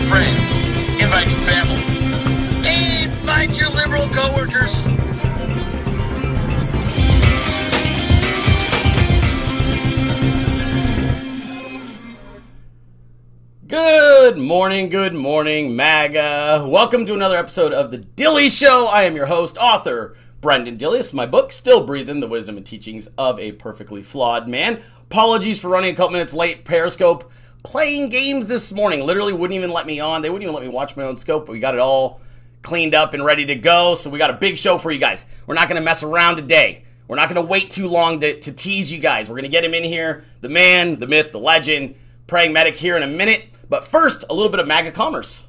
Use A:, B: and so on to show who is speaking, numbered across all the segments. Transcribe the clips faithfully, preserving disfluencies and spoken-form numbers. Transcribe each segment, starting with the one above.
A: friends. Invite your family. Invite your liberal coworkers.
B: Good morning, good morning, MAGA. Welcome to another episode of The Dilly Show. I am your host, author Brendan Dilly. This is my book, Still Breathing, The Wisdom and Teachings of a Perfectly Flawed Man. Apologies for running a couple minutes late. Periscope playing games this morning. Literally wouldn't even let me on. They wouldn't even let me watch my own scope, but we got it all cleaned up and ready to go. So we got a big show for you guys. We're not going to mess around today. We're not going to wait too long to, to tease you guys. We're going to get him in here. The man, the myth, the legend, Praying Medic here in a minute. But first, a little bit of MAGA commerce.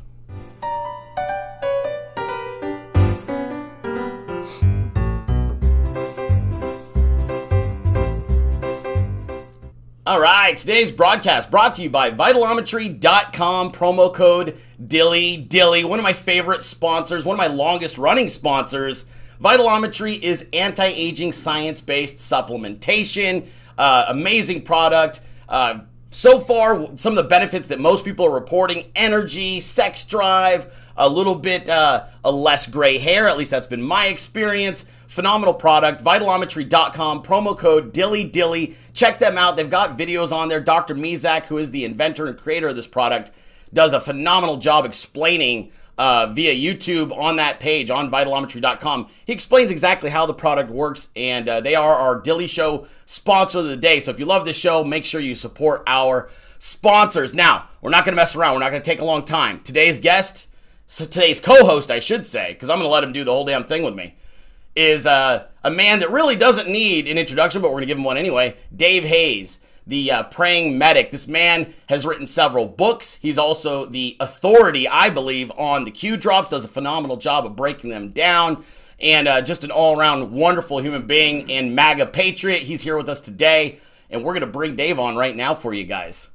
B: All right, today's broadcast brought to you by Vitalometry dot com, promo code Dilly Dilly, one of my favorite sponsors, one of my longest running sponsors. Vitalometry is anti-aging science-based supplementation, uh, amazing product. Uh, So far, some of the benefits that most people are reporting: energy, sex drive, a little bit uh, a less gray hair. At least that's been my experience. Phenomenal product. Vitalometry dot com, promo code Dilly Dilly. Check them out. They've got videos on there. Doctor Mizak, who is the inventor and creator of this product, does a phenomenal job explaining uh, via YouTube on that page on Vitalometry dot com. He explains exactly how the product works, and uh, they are our Dilly Show sponsor of the day. So if you love this show, make sure you support our sponsors. Now, we're not going to mess around. We're not going to take a long time. Today's guest, so today's co-host, I should say, because I'm going to let him do the whole damn thing with me, is uh, a man that really doesn't need an introduction, but we're going to give him one anyway. Dave Hayes, the uh, Praying Medic. This man has written several books. He's also the authority, I believe, on the Q drops, does a phenomenal job of breaking them down, and uh, just an all-around wonderful human being and MAGA patriot. He's here with us today, and we're going to bring Dave on right now for you guys.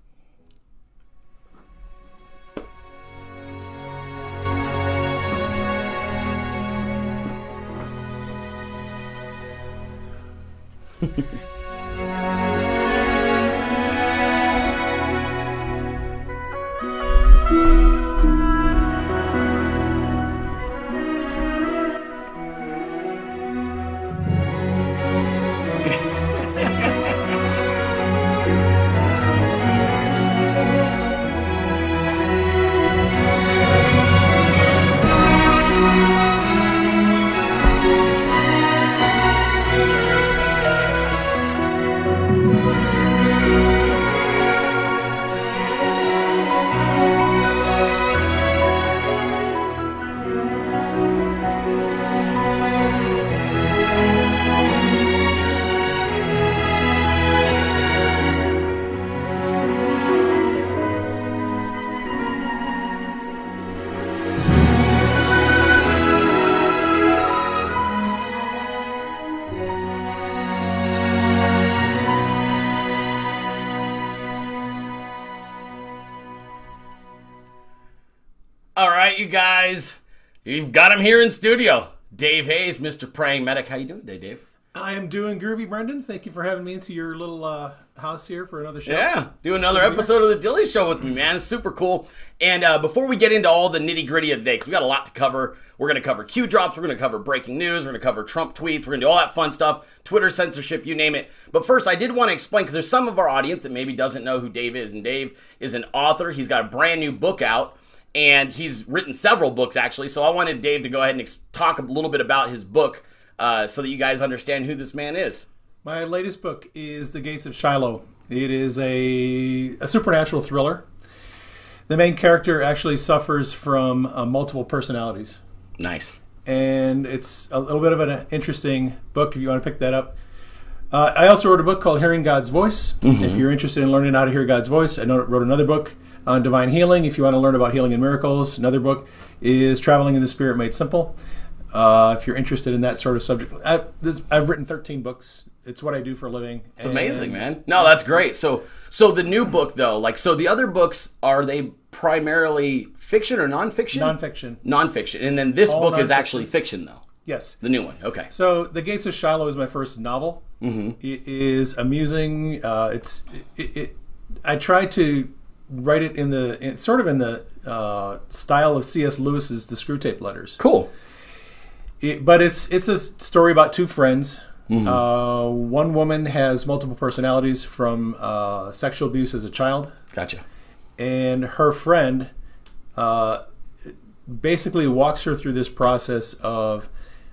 B: All right, you guys, you've got him here in studio. Dave Hayes, Mister Praying Medic. How you doing today, Dave?
C: I am doing groovy, Brendan. Thank you for having me into your little uh, house here for another show.
B: Yeah, do another episode of The Dilly Show with me, man. It's super cool. And uh, before we get into all the nitty-gritty of the day, because we got a lot to cover, we're going to cover Q drops, we're going to cover breaking news, we're going to cover Trump tweets, we're going to do all that fun stuff, Twitter censorship, you name it. But first, I did want to explain, because there's some of our audience that maybe doesn't know who Dave is. And Dave is an author. He's got a brand new book out. And he's written several books, actually. So I wanted Dave to go ahead and ex- talk a little bit about his book uh, so that you guys understand who this man is.
C: My latest book is The Gates of Shiloh. It is a, a supernatural thriller. The main character actually suffers from uh, multiple personalities.
B: Nice.
C: And it's a little bit of an interesting book if you want to pick that up. Uh, I also wrote a book called Hearing God's Voice. Mm-hmm. If you're interested in learning how to hear God's voice, I wrote another book on divine healing. If you want to learn about healing and miracles, another book is Traveling in the Spirit Made Simple. Uh, if you're interested in that sort of subject, I, this, I've written thirteen books. It's what I do for a living.
B: It's amazing, man. No, that's great. So, so the new book though, like, so the other books, are they primarily fiction or nonfiction?
C: Nonfiction.
B: Nonfiction, and then this
C: All
B: book
C: nonfiction.
B: is actually fiction though.
C: Yes.
B: The new one. Okay.
C: So, The Gates of Shiloh is my first novel. Mm-hmm. It is amusing. Uh, it's it, it. I try to write it in the in, sort of in the uh, style of C S. Lewis's The Screwtape Letters.
B: Cool.
C: It, but it's it's a story about two friends.
B: Mm-hmm.
C: Uh, one woman has multiple personalities from uh, sexual abuse as a child.
B: Gotcha.
C: And her friend uh, basically walks her through this process of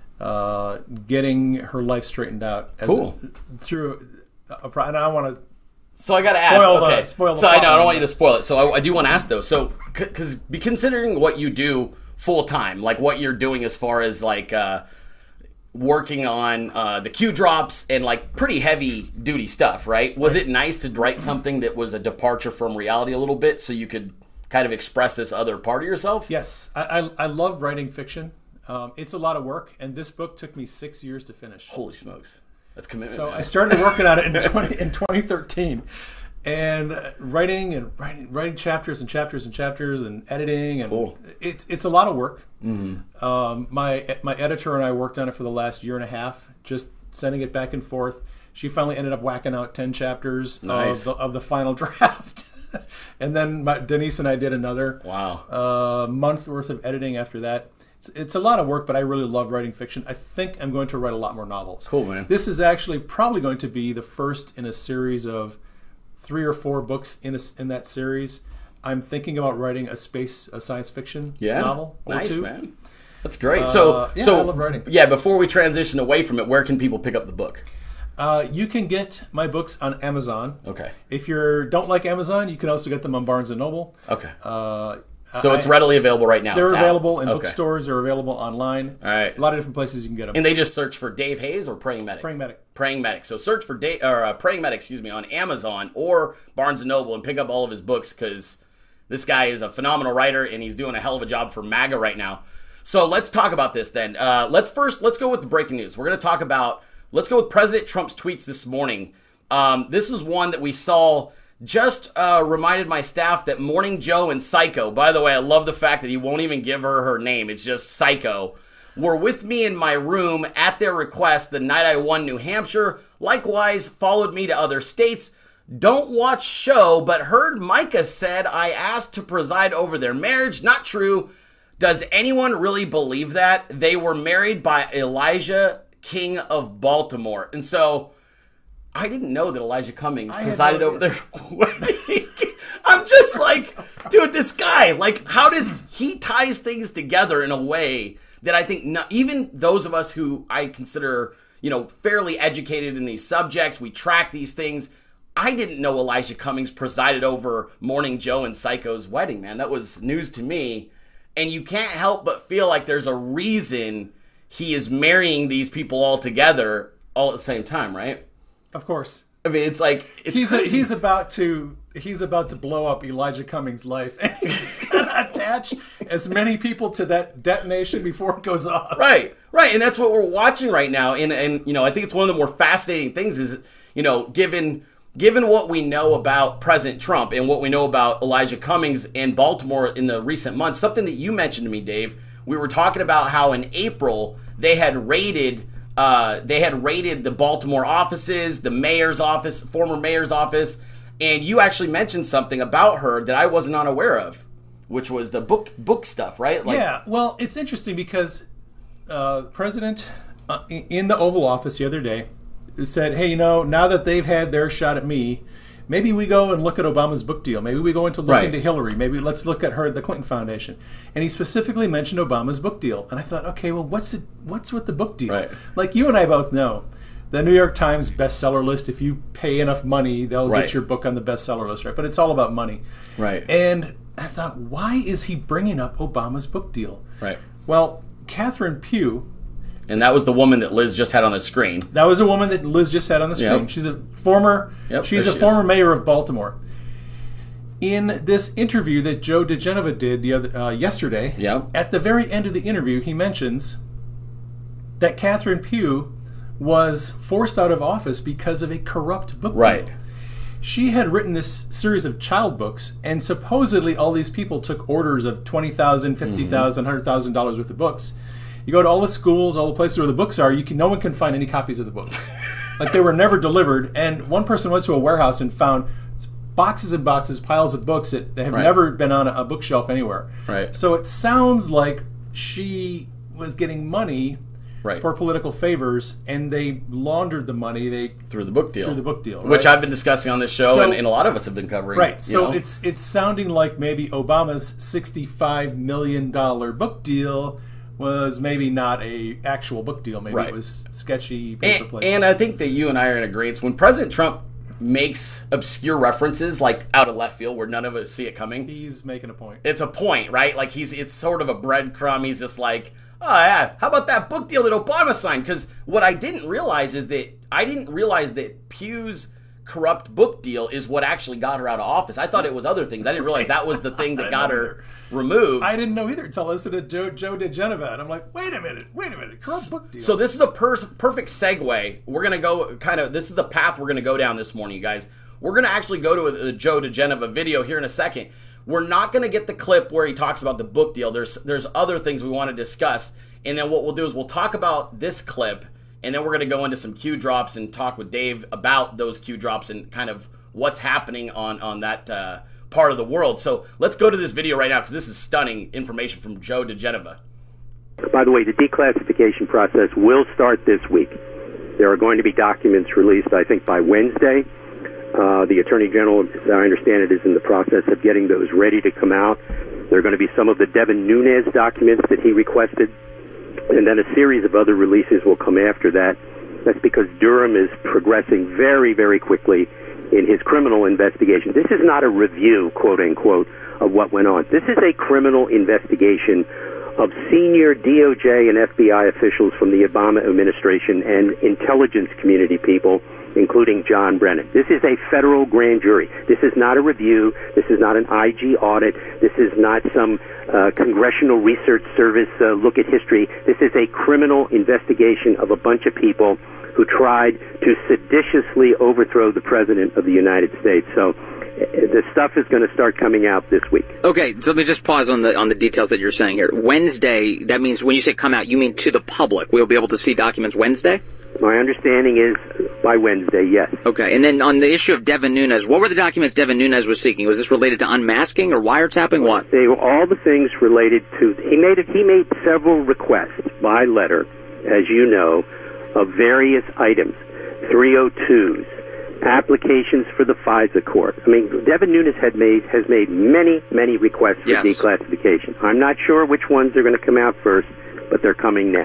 C: uh, getting her life straightened out. As
B: Cool.
C: A, through a, pro- and I want to.
B: So I got to ask.
C: Spoil the-
B: Okay.
C: spoil the
B: so I know I
C: plot.
B: don't want you to spoil it. So I, I do want to ask though. So because be considering what you do full time, like what you're doing as far as like. Uh, working on uh, the Q drops and like pretty heavy duty stuff, right? Was it nice to write something that was a departure from reality a little bit so you could kind of express this other part of yourself?
C: Yes, I, I, I love writing fiction. Um, it's a lot of work, and this book took me six years to finish.
B: Holy smokes. That's commitment.
C: So
B: man.
C: I started working on it in, twenty, in twenty thirteen. And writing and writing, writing chapters and chapters and chapters and editing, and
B: Cool.
C: it's it's a lot of work. Mm-hmm. Um, my my editor and I worked on it for the last year and a half, just sending it back and forth. She finally ended up whacking out ten chapters
B: Nice.
C: of, the, of the final draft, and then my, Denise and I did another
B: Wow.
C: uh, month worth of editing after that. It's, it's a lot of work, but I really love writing fiction. I think I'm going to write a lot more novels.
B: Cool, man.
C: This is actually probably going to be the first in a series of three or four books in a, in that series. I'm thinking about writing a space, a science fiction
B: Yeah.
C: novel or
B: Nice,
C: two.
B: man. That's great. so,
C: Uh, yeah,
B: so
C: I love writing.
B: yeah, before we transition away from it, where can people pick up the book?
C: Uh, you can get my books on Amazon.
B: Okay.
C: If you don't like Amazon, you can also get them on Barnes and Noble.
B: Okay.
C: Uh,
B: So
C: I-
B: it's readily available right now.
C: They're
B: It's out.
C: available in
B: Okay.
C: bookstores. They're available online.
B: All right.
C: A lot of different places you can get them.
B: And they just search for Dave Hayes or Praying Medic?
C: Praying Medic.
B: Praying Medic. So search for Dave, or uh, Praying Medic, excuse me, on Amazon or Barnes and Noble and pick up all of his books because this guy is a phenomenal writer and he's doing a hell of a job for MAGA right now. So let's talk about this then. Uh, let's first, let's go with the breaking news. We're going to talk about, let's go with President Trump's tweets this morning. Um, this is one that we saw. Just uh, reminded my staff that Morning Joe and Psycho, by the way, I love the fact that he won't even give her her name. It's just Psycho, were with me in my room at their request the night I won New Hampshire. Likewise, followed me to other states. Don't watch show, but heard Micah said I asked to preside over their marriage. Not true. Does anyone really believe that? They were married by Elijah King of Baltimore. And so I didn't know that Elijah Cummings
C: had
B: presided
C: no
B: over their wedding. I'm just like, dude, this guy, like, how does he ties things together in a way that I think not, even those of us who I consider, you know, fairly educated in these subjects, we track these things. I didn't know Elijah Cummings presided over Morning Joe and Psycho's wedding, man. That was news to me. And you can't help but feel like there's a reason he is marrying these people all together all at the same time, right?
C: Of course.
B: I mean, it's like it's
C: He's a,
B: crazy.
C: he's about to he's about to blow up Elijah Cummings' life, and he's gonna attach as many people to that detonation before it goes off.
B: right, right, and that's what we're watching right now. And and you know, I think it's one of the more fascinating things is, you know, given given what we know about President Trump and what we know about Elijah Cummings in Baltimore in the recent months. Something that you mentioned to me, Dave. We were talking about how in April they had raided. Uh, they had raided the Baltimore offices, the mayor's office, former mayor's office, and you actually mentioned something about her that I wasn't unaware of, which was the book book stuff, right? Like,
C: Yeah, well, it's interesting because uh, the president uh, in the Oval Office the other day said, hey, you know, now that they've had their shot at me, maybe we go and look at Obama's book deal. Maybe we go into look
B: Right.
C: into Hillary. Maybe let's look at her, the Clinton Foundation. And he specifically mentioned Obama's book deal. And I thought, okay, well, what's it, what's with the book deal?
B: Right.
C: Like you and I both know, the New York Times bestseller list, if you pay enough money, they'll
B: Right.
C: get your book on the bestseller list, right? But it's all about money.
B: Right.
C: And I thought, why is he bringing up Obama's book deal?
B: Right.
C: Well, Catherine Pugh,
B: And that was the woman that Liz just had on the screen.
C: that was a woman that Liz just had on the screen.
B: Yep.
C: She's a former
B: Yep,
C: she's
B: there
C: a
B: she
C: former
B: is.
C: mayor of Baltimore. In this interview that Joe DeGenova did the other uh, yesterday,
B: Yep.
C: at the very end of the interview, he mentions that Catherine Pugh was forced out of office because of a corrupt book
B: Right.
C: deal. She had written this series of child books, and supposedly all these people took orders of twenty thousand dollars, fifty thousand dollars, one hundred thousand dollars worth of books. You go to all the schools, all the places where the books are, you can no one can find any copies of the books. Like they were never delivered. And one person went to a warehouse and found boxes and boxes, piles of books that have
B: Right.
C: never been on a, a bookshelf anywhere.
B: Right.
C: So it sounds like she was getting money
B: Right.
C: for political favors, and they laundered the money. They
B: through the book deal.
C: through the book deal,
B: Which
C: right?
B: I've been discussing on this show,
C: So-
B: and, and a lot of us have been covering.
C: Right.
B: you
C: So
B: know?
C: it's it's sounding like maybe Obama's sixty-five million dollar book deal was maybe not a actual book deal. Maybe
B: Right.
C: it was sketchy paper
B: And,
C: placement.
B: and I think that you and I are in agreement. When President Trump makes obscure references, like out of left field, where none of us see it coming,
C: He's making a point.
B: it's a point, right? Like he's it's sort of a breadcrumb. He's just like, oh yeah, how about that book deal that Obama signed? Because what I didn't realize is that I didn't realize that Pew's corrupt book deal is what actually got her out of office. I thought it was other things. I didn't realize that was the thing that got her removed.
C: I didn't know either until I listened to Joe, Joe DeGeneva, and I'm like, wait a minute, wait a minute, corrupt book deal.
B: So this is a per- perfect segue. We're gonna go kind of. This is the path we're gonna go down this morning, you guys. We're gonna actually go to a, a Joe DeGeneva video here in a second. We're not gonna get the clip where he talks about the book deal. There's there's other things we want to discuss, and then what we'll do is we'll talk about this clip, and then we're gonna go into some Q drops and talk with Dave about those Q drops and kind of what's happening on on that uh, part of the world. So let's go to this video right now because this is stunning information from Joe DeGeneva.
D: By the way, the declassification process will start this week. There are going to be documents released, I think, by Wednesday. Uh, the Attorney General, as I understand it, is in the process of getting those ready to come out. There are going to be some of the Devin Nunes documents that he requested, and then a series of other releases will come after that. That's because Durham is progressing very, very quickly in his criminal investigation. This is not a review, quote-unquote, of what went on. This is a criminal investigation of senior D O J and F B I officials from the Obama administration and intelligence community people, including John Brennan. This is a federal grand jury. This is not a review. This is not an I G audit. This is not some uh, Congressional Research Service uh, look at history. This is a criminal investigation of a bunch of people who tried to seditiously overthrow the President of the United States. So uh, the stuff is going to start coming out this week.
E: Okay, so let me just pause on the on the details that you're saying here. Wednesday, that means when you say come out, you mean to the public. We'll be able to see documents Wednesday?
D: My understanding is by Wednesday, yes.
E: Okay, and then on the issue of Devin Nunes, what were the documents Devin Nunes was seeking? Was this related to unmasking or wiretapping? What?
D: They were all the things related to. He made it. He made several requests by letter, as you know, of various items, three oh twos, applications for the FISA court. I mean, Devin Nunes had made has made many, many requests for
E: Yes.
D: declassification. I'm not sure which ones are going to come out first, but they're coming now.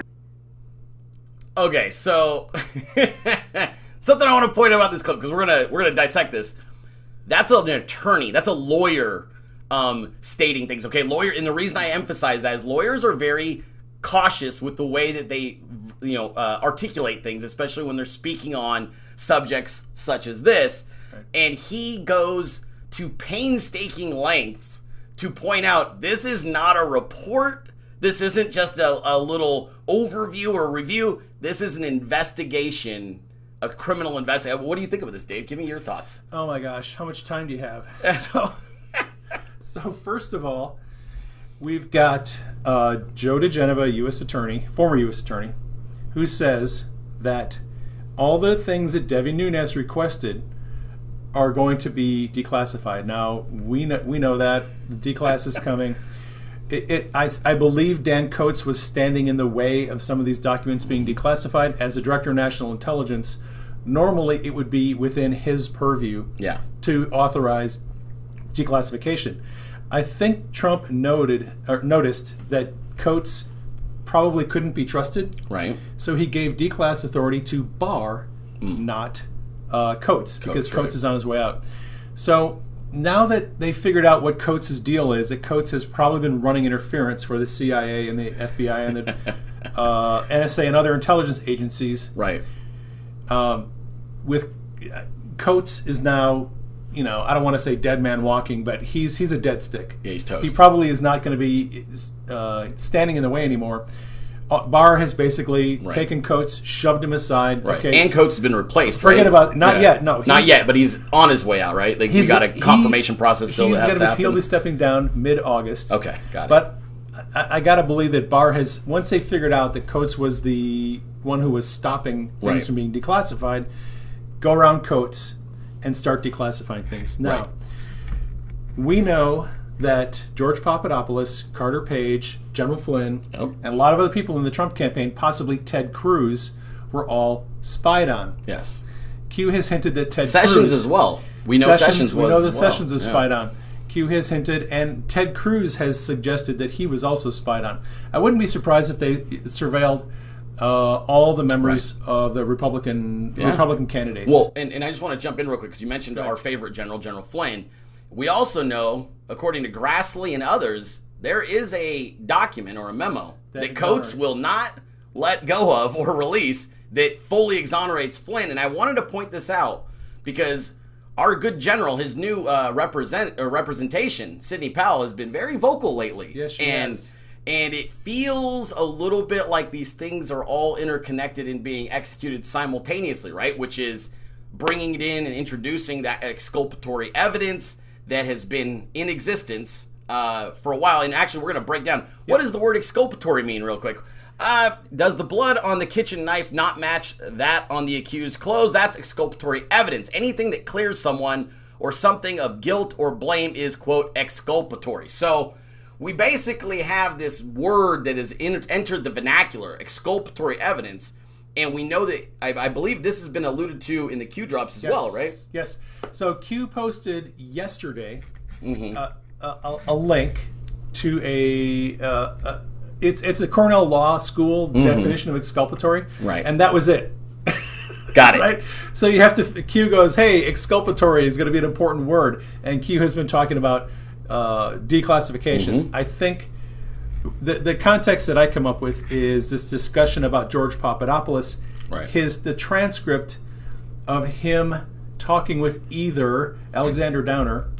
B: Okay, so something I want to point out about this clip because we're gonna we're gonna dissect this. That's an attorney. That's a lawyer um, stating things. Okay, lawyer, and the reason I emphasize that is lawyers are very cautious with the way that they you know uh, articulate things, especially when they're speaking on subjects such as this.
C: Right.
B: And he goes to painstaking lengths to point out this is not a report. This isn't just a, a little overview or review. This is an investigation, a criminal investigation. What do you think of this, Dave? Give me your thoughts.
C: Oh my gosh, how much time do you have? so, so first of all, we've got uh, Joe DeGeneva, U S attorney, former U S attorney, who says that all the things that Devin Nunes requested are going to be declassified. Now we know we know that declass is coming. It, it, I, I believe Dan Coates was standing in the way of some of these documents being declassified. As the Director of National Intelligence, normally it would be within his purview
B: Yeah.
C: to authorize declassification. I think Trump noted or noticed that Coates probably couldn't be trusted,
B: Right.
C: so he gave declass authority to Barr, not uh, Coates, because
B: Coates,
C: Coates
B: right.
C: is on his way out. So now that they figured out what Coates' deal is, that Coates has probably been running interference for the C I A and the F B I and the uh, N S A and other intelligence agencies,
B: Right.
C: um, with uh, Coates is now, you know, I don't want to say dead man walking, but he's he's a dead stick.
B: Yeah, he's toast.
C: He probably is not going to be uh, standing in the way anymore. Uh, Barr has basically
B: Right.
C: taken Coates, shoved him aside.
B: Right.
C: Okay,
B: And
C: so-
B: Coates has been replaced.
C: Forget
B: right?
C: about- not yet, no,
B: Not
C: he's-
B: yet, but he's on his way out, right? Like we
C: He's-
B: got a
C: he-
B: confirmation process still
C: he's
B: that has
C: gonna
B: to
C: be,
B: happen.
C: He'll be stepping down mid-August.
B: Okay, got it.
C: But I, I got to believe that Barr has, once they figured out that Coates was the one who was stopping things
B: Right.
C: from being declassified, go around Coates, and start declassifying things. Now,
B: Right.
C: we know that George Papadopoulos, Carter Page, General Flynn,
B: Yep.
C: and a lot of other people in the Trump campaign, possibly Ted Cruz, were all spied on.
B: Yes.
C: Q has hinted that Ted
B: Sessions
C: Cruz...
B: as well. We know Sessions,
C: we
B: was
C: know that
B: as well.
C: Sessions was
B: Yeah.
C: spied on. Q has hinted, and Ted Cruz has suggested that he was also spied on. I wouldn't be surprised if they surveilled uh, all the members of the Republican
B: Yeah.
C: Republican candidates.
B: Well, and, and I just want to jump in real quick because you mentioned our favorite general, General Flynn. We also know, according to Grassley and others, there is a document or a memo that,
C: That
B: Coates
C: exonerates.
B: will not let go of or release that fully exonerates Flynn. And I wanted to point this out because our good general, his new uh, represent or representation, Sidney Powell, has been very vocal lately.
C: Yes, she
B: and,
C: has.
B: And it feels a little bit like these things are all interconnected and being executed simultaneously, right? Which is bringing it in and introducing that exculpatory evidence that has been in existence uh, for a while. And actually, we're going to break down what does the word exculpatory mean real quick. Uh, does the blood on the kitchen knife not match that on the accused's clothes? That's exculpatory evidence. Anything that clears someone or something of guilt or blame is, quote, exculpatory. So we basically have this word that has in, entered the vernacular, exculpatory evidence, and we know that, I, I believe this has been alluded to in the Q drops as
C: Yes.
B: well, right?
C: Yes. So Q posted yesterday
B: Mm-hmm.
C: uh, a, a, a link to a, uh, a it's it's a Cornell Law School definition of exculpatory,
B: Mm-hmm. Right.
C: And that was it.
B: Got it.
C: Right. So you have to. Q goes, "Hey, exculpatory is going to be an important word," and Q has been talking about uh, declassification.
B: Mm-hmm.
C: I think the the context that I come up with is this discussion about George Papadopoulos,
B: Right.
C: his the transcript of him talking with either Alexander Downer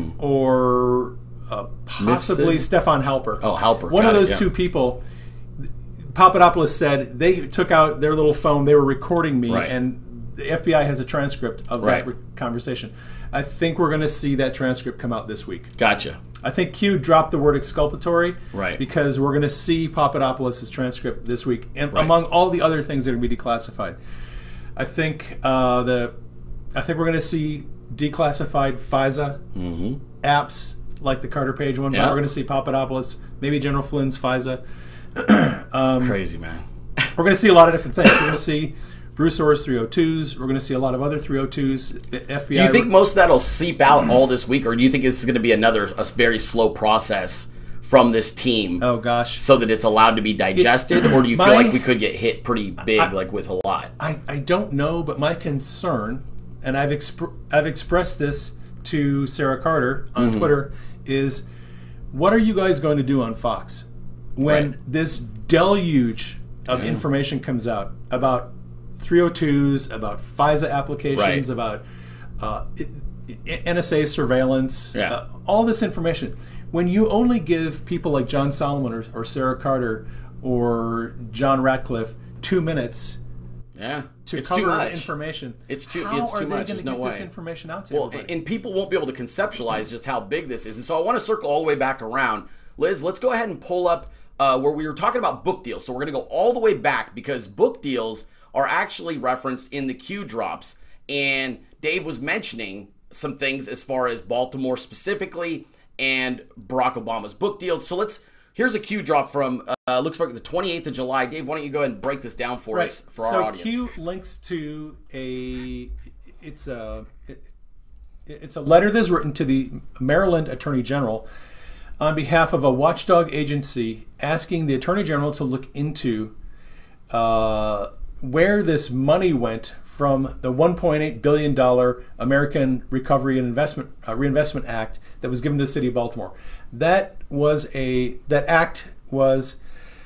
C: or uh, possibly
B: Mifsud?
C: Stefan Halper.
B: Oh, Halper.
C: One
B: Got
C: of
B: it,
C: those
B: yeah.
C: two people. Papadopoulos said they took out their little phone. They were recording me,
B: Right.
C: and the F B I has a transcript of
B: Right.
C: that re- conversation. I think we're going to see that transcript come out this week.
B: Gotcha.
C: I think Q dropped the word exculpatory
B: Right.
C: because we're going to see Papadopoulos' transcript this week, and
B: Right.
C: among all the other things that are going to be declassified. I think uh, the I think we're going to see declassified FISA apps like the Carter Page one. But
B: Yeah.
C: we're going to see Papadopoulos, maybe General Flynn's FISA.
B: Crazy, man.
C: We're going to see a lot of different things. We're going to see Bruce Orr's three oh twos. We're going to see a lot of other three oh twos. The F B I.
B: Do you think most of that will seep out all this week, or do you think this is going to be another a very slow process from this team
C: Oh gosh.
B: so that it's allowed to be digested, or do you feel
C: My-
B: like we could get hit pretty big, like with a lot?
C: I, I don't know, but my concern, and I've exp- I've expressed this to Sarah Carter on
B: Mm-hmm.
C: Twitter, is what are you guys going to do on Fox when
B: Right.
C: this deluge of information comes out about three oh twos, about FISA applications,
B: Right.
C: about uh, I- I- N S A surveillance,
B: Yeah.
C: uh, all this information? When you only give people like John Solomon or, or Sarah Carter or John Ratcliffe two minutes
B: Yeah,
C: to
B: it's
C: cover
B: too much.
C: information.
B: It's too-
C: How
B: it's too
C: are they
B: much.
C: going
B: There's
C: to
B: no
C: get this
B: way.
C: information out to
B: Well,
C: everybody?
B: and people won't be able to conceptualize just how big this is. And so I want to circle all the way back around. Liz, let's go ahead and pull up uh, where we were talking about book deals. So we're going to go all the way back because book deals are actually referenced in the Q drops. And Dave was mentioning some things as far as Baltimore specifically and Barack Obama's book deals. So let's, here's a Q drop from, uh, looks like the twenty-eighth of July. Dave, why don't you go ahead and break this down for us, for
C: so
B: our audience.
C: Q links to a it's a it, it's a letter that's written to the Maryland Attorney General on behalf of a watchdog agency asking the Attorney General to look into uh, where this money went from the one point eight billion dollars American Recovery and Investment uh, Reinvestment Act that was given to the city of Baltimore. That was a that act was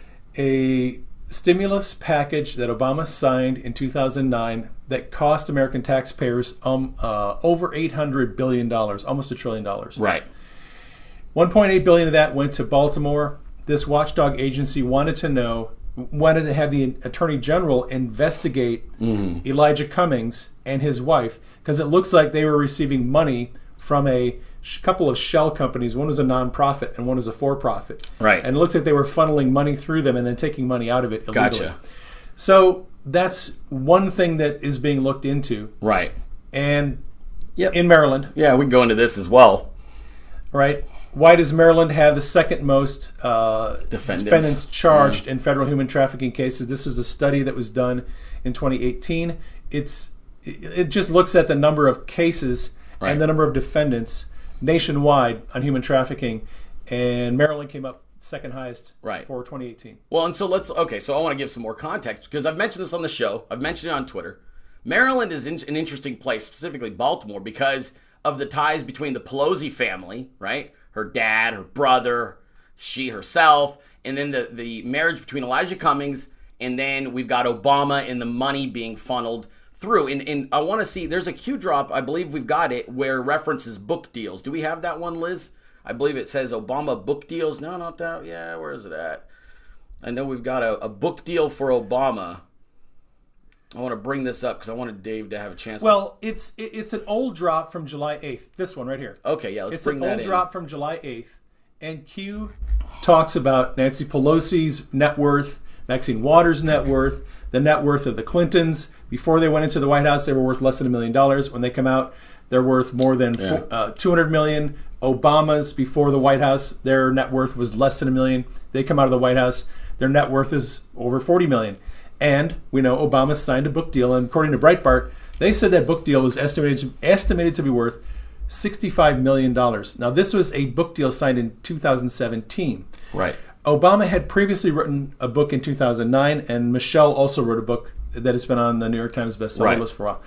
C: a stimulus package that Obama signed in two thousand nine that cost American taxpayers um, uh, over eight hundred billion dollars, almost a trillion dollars.
B: Right.
C: one point eight billion dollars of that went to Baltimore. This watchdog agency wanted to know, wanted to have the Attorney General investigate Elijah Cummings and his wife because it looks like they were receiving money from a sh- couple of shell companies. One was a nonprofit and one was a for-profit.
B: Right.
C: And it looks like they were funneling money through them and then taking money out of it illegally.
B: Gotcha.
C: So that's one thing that is being looked into.
B: Right.
C: And
B: Yep.
C: in Maryland.
B: Yeah, we can go into this as well.
C: Right? Why does Maryland have the second most uh,
B: Defendants.
C: defendants charged in federal human trafficking cases? This was a study that was done in twenty eighteen. It's it just looks at the number of cases
B: Right.
C: and the number of defendants nationwide on human trafficking, and Maryland came up second highest
B: Right.
C: for twenty eighteen.
B: Well, and so let's, okay, so I want to give some more context because I've mentioned this on the show. I've mentioned it on Twitter. Maryland is in, an interesting place, specifically Baltimore, because of the ties between the Pelosi family, right? Her dad, her brother, she herself, and then the, the marriage between Elijah Cummings, and then we've got Obama and the money being funneled through. And, and I want to see, there's a Q drop, I believe we've got it, where references book deals. Do we have that one, Liz? I believe it says Obama book deals. No, not that. Yeah, where is it at? I know we've got a, a book deal for Obama. I want to bring this up because I wanted Dave to have a chance.
C: Well, it's it, it's an old drop from July eighth. This one right here.
B: okay, yeah, let's
C: It's
B: bring
C: an
B: that
C: old
B: in.
C: drop from July eighth, and Q talks about Nancy Pelosi's net worth, Maxine Waters' net worth, the net worth of the Clintons. Before they went into the White House, they were worth less than a million dollars. When they come out, they're worth more than
B: Yeah.
C: four, uh, two hundred million. Obama's before the White House, their net worth was less than a million. They come out of the White House, their net worth is over forty million. And we know Obama signed a book deal, and according to Breitbart, they said that book deal was estimated to, estimated to be worth sixty-five million dollars. Now, this was a book deal signed in two thousand seventeen.
B: Right.
C: Obama had previously written a book in two thousand nine, and Michelle also wrote a book that has been on the New York Times bestseller
B: Right.
C: list for a while.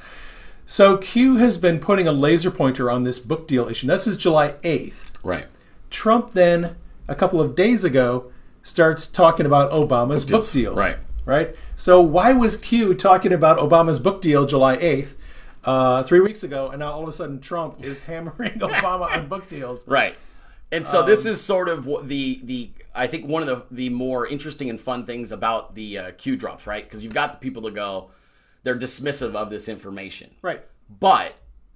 C: So Q has been putting a laser pointer on this book deal issue. This is July eighth.
B: Right.
C: Trump then, a couple of days ago, starts talking about Obama's book,
B: deals.
C: deal.
B: Right.
C: Right? So why was Q talking about Obama's book deal July eighth, uh, three weeks ago, and now all of a sudden Trump is hammering Obama on book deals?
B: Right. And so this is sort of what the the I think one of the the more interesting and fun things about the uh, Q drops, right? Because you've got the people that go, they're dismissive of this information.
C: Right.
B: But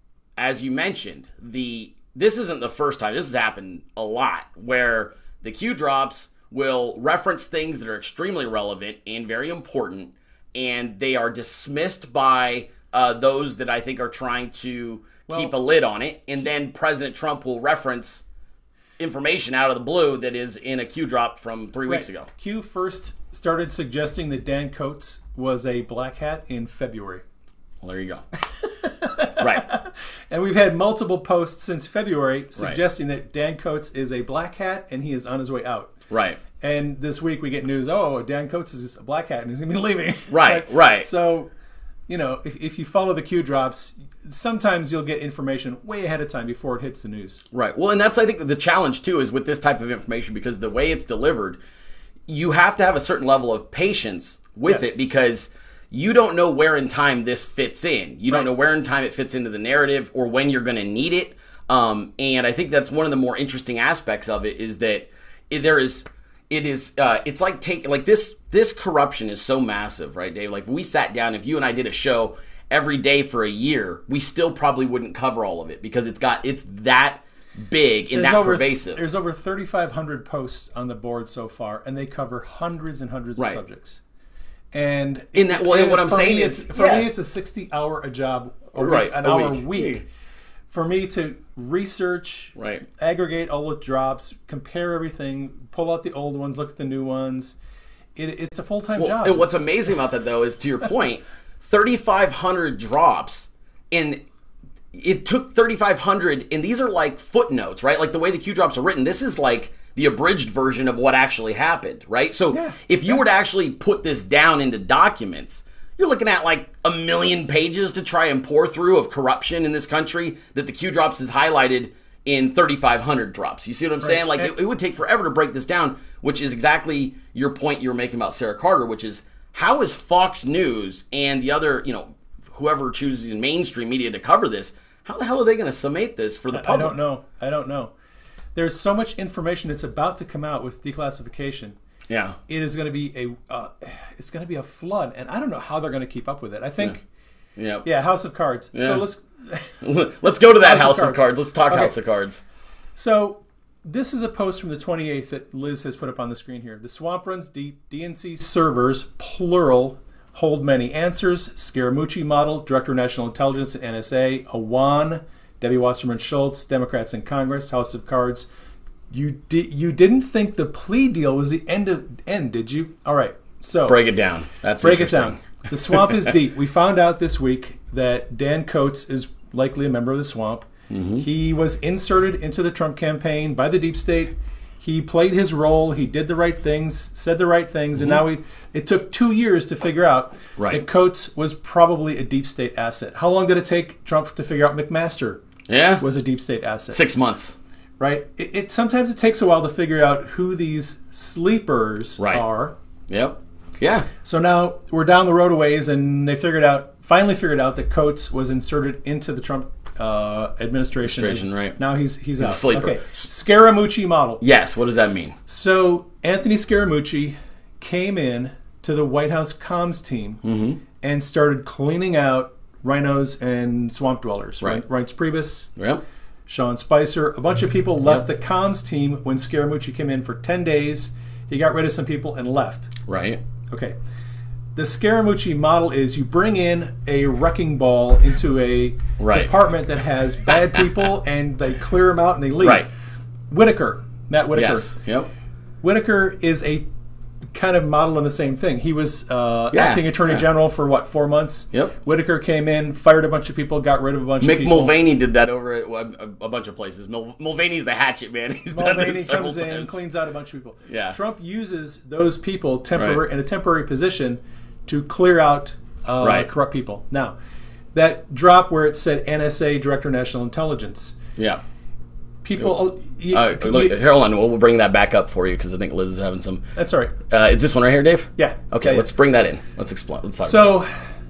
B: as you mentioned, the this isn't the first time. This has happened a lot where the Q drops will reference things that are extremely relevant and very important, and they are dismissed by uh, those that I think are trying to
C: Well-
B: keep a lid on it. And then President Trump will reference information out of the blue that is in a Q drop from three weeks
C: Right.
B: ago.
C: Q first started suggesting that Dan Coates was a black hat in February.
B: Well, there you go. Right.
C: And we've had multiple posts since February suggesting that Dan Coates is a black hat and he is on his way out.
B: Right.
C: And this week we get news, oh, Dan Coates is a black hat and he's going to be leaving.
B: Right, right.
C: So, you know, if, if you follow the Q drops, sometimes you'll get information way ahead of time before it hits the news.
B: Right. Well, and that's, I think, the challenge, too, is with this type of information, because the way it's delivered, you have to have a certain level of patience with
C: Yes.
B: it, because you don't know where in time this fits in. You don't
C: Right.
B: know where in time it fits into the narrative or when you're going to need it. Um, and I think that's one of the more interesting aspects of it, is that it, there is... It is. Uh, it's like take like this. This corruption is so massive, right, Dave? Like if we sat down, if you and I did a show every day for a year, we still probably wouldn't cover all of it, because it's got it's that big and that
C: over,
B: pervasive.
C: There's over thirty-five hundred posts on the board so far, and they cover hundreds and hundreds
B: Right.
C: of subjects. And
B: In that- well, and what
C: it's-
B: I'm
C: for
B: saying
C: me,
B: is-
C: it's, for
B: yeah.
C: me, it's a sixty-hour a job, a
B: Right,
C: week, an
B: a
C: hour
B: week.
C: a week. For me to research,
B: Right.
C: aggregate all the drops, compare everything, pull out the old ones, look at the new ones. It, it's a full-time
B: Well,
C: job.
B: and what's
C: It's-
B: amazing about that, though, is to your point, thirty-five hundred drops, and it took thirty-five hundred, and these are like footnotes, right? Like the way the Q drops are written, this is like the abridged version of what actually happened, right? So
C: Yeah,
B: if you
C: yeah.
B: were to actually put this down into documents, you're looking at like a million pages to try and pour through of corruption in this country that the Q drops is highlighted in thirty-five hundred drops. You see what I'm saying? Like
C: And-
B: it, it would take forever to break this down, which is exactly your point you were making about Sarah Carter, which is how is Fox News and the other, you know, whoever chooses in mainstream media to cover this, how the hell are they going to summate this for the
C: I
B: public?
C: don't know. I don't know. There's so much information that's about to come out with declassification.
B: Yeah.
C: It is going to be a, uh, it's going to be a flood, and I don't know how they're going to keep up with it. I think,
B: Yeah.
C: yeah, House of Cards.
B: Yeah.
C: So let's.
B: Let's go to that
C: House
B: House,
C: of
B: of,
C: Cards.
B: cards. Let's talk
C: Okay.
B: House of Cards.
C: So this is a post from the twenty-eighth that Liz has put up on the screen here. The swamp runs deep. D N C servers, plural, hold many answers. Scaramucci model, Director of National Intelligence at N S A. Awan Debbie Wasserman Schultz, Democrats in Congress, House of Cards. You di- you didn't think the plea deal was the end of end, did you? All right, so
B: Break it down. That's
C: break it
B: interesting.
C: down. The swamp is deep. We found out this week that Dan Coates is likely a member of the swamp.
B: Mm-hmm.
C: He was inserted into the Trump campaign by the deep state. He played his role. He did the right things, said the right things, and now we. It took two years to figure out
B: Right.
C: that Coates was probably a deep state asset. How long did it take Trump to figure out McMaster
B: Yeah.
C: was a deep state asset?
B: Six months.
C: Right. It, it sometimes it takes a while to figure out who these sleepers
B: Right.
C: are.
B: Yep. Yeah.
C: So now we're down the road a ways, and they figured out, finally figured out that Coates was inserted into the Trump uh, administration.
B: Administration, right.
C: Now he's he's,
B: He's
C: out.
B: a sleeper.
C: Okay. Scaramucci model.
B: Yes. What does that mean?
C: So Anthony Scaramucci came in to the White House comms team
B: Mm-hmm.
C: and started cleaning out rhinos and swamp dwellers.
B: Right.
C: Reince Priebus,
B: Yep.
C: Sean Spicer, a bunch of people left the comms team when Scaramucci came in for ten days. He got rid of some people and left.
B: Right.
C: Okay. The Scaramucci model is you bring in a wrecking ball into a
B: Right.
C: department that has bad people and they clear them out and they leave.
B: Right.
C: Whitaker, Matt Whitaker.
B: Yes. Yep.
C: Whitaker is a kind of model in the same thing. He was uh,
B: Yeah,
C: acting attorney
B: yeah.
C: general for what, four months?
B: Yep.
C: Whitaker came in, fired a bunch of people, got rid of a bunch of
B: Mick
C: people.
B: Mulvaney did that over at well, a, a bunch of places. Mul- Mulvaney's the hatchet man. He's done
C: Mulvaney
B: this several
C: comes in,
B: times.
C: cleans out a bunch of people.
B: Yeah.
C: Trump uses those people temporary
B: Right.
C: in a temporary position to clear out uh,
B: Right.
C: corrupt people. Now, that drop where it said N S A, Director of National Intelligence,
B: Yeah.
C: people. You,
B: Uh,
C: you-
B: look, here, hold on. We'll, we'll bring that back up for you because I think Liz is having some.
C: that's all right.
B: Uh, is this one right here, Dave?
C: Yeah.
B: Okay.
C: Yeah,
B: let's
C: yeah.
B: bring that in. Let's explain. Let's talk. about
C: So,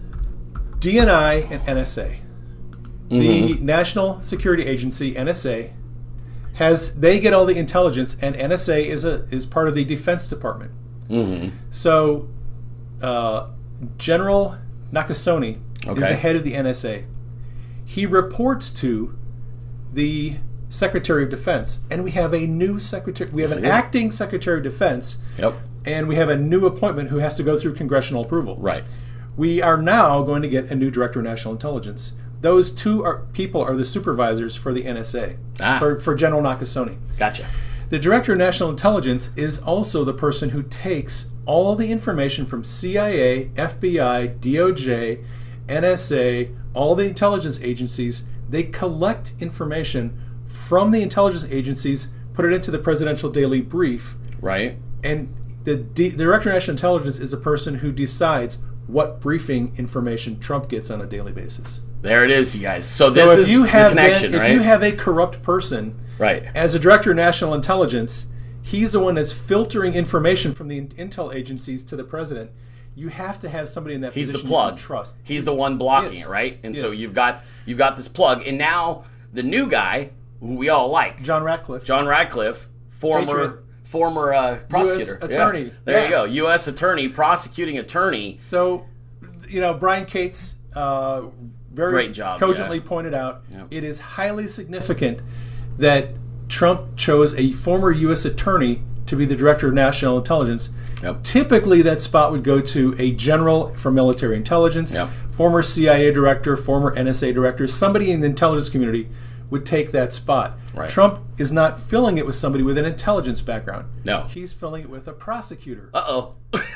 C: D N I and N S A, the
B: Mm-hmm.
C: National Security Agency, N S A, has they get all the intelligence, and N S A is a is part of the Defense Department.
B: Mm-hmm.
C: So, uh, General Nakasone is
B: Okay.
C: the head of the N S A. He reports to the Secretary of Defense, and we have a new secretary. We have
B: Yes,
C: an
B: we do.
C: acting Secretary of Defense,
B: Yep.
C: and we have a new appointment who has to go through congressional approval.
B: Right.
C: We are now going to get a new Director of National Intelligence. Those two are, people are the supervisors for the N S A,
B: Ah.
C: for, for General Nakasone.
B: Gotcha.
C: The Director of National Intelligence is also the person who takes all the information from C I A, F B I, D O J, N S A, all the intelligence agencies. They collect information from the intelligence agencies, put it into the Presidential Daily Brief,
B: Right.
C: and the D- Director of National Intelligence is the person who decides what briefing information Trump gets on a daily basis.
B: There it is, you guys. So,
C: So
B: this
C: if
B: is
C: you have
B: the connection,
C: been-
B: right?
C: if you have a corrupt person
B: right.
C: as a Director of National Intelligence, he's the one that's filtering information from the in- intel agencies to the president. You have to have somebody in that
B: He's the
C: position
B: plug.
C: you can trust.
B: He's the one blocking
C: Yes.
B: it, right? And so
C: Yes.
B: you've got you've got this plug, and now the new guy who we all like,
C: John Ratcliffe.
B: John Radcliffe, former
C: Patriot.
B: former uh, prosecutor, Yeah.
C: attorney.
B: There
C: Yes.
B: you go, U S attorney, prosecuting attorney.
C: So, you know, Brian Cates uh, very
B: Great job,
C: cogently
B: yeah.
C: pointed out
B: Yep.
C: it is highly significant that Trump chose a former U S attorney to be the Director of National Intelligence.
B: Yep.
C: Typically, that spot would go to a general for military intelligence,
B: Yep.
C: former C I A director, former N S A director, somebody in the intelligence community would take that spot.
B: Right.
C: Trump is not filling it with somebody with an intelligence background.
B: No.
C: He's filling it with a prosecutor.
B: Uh oh.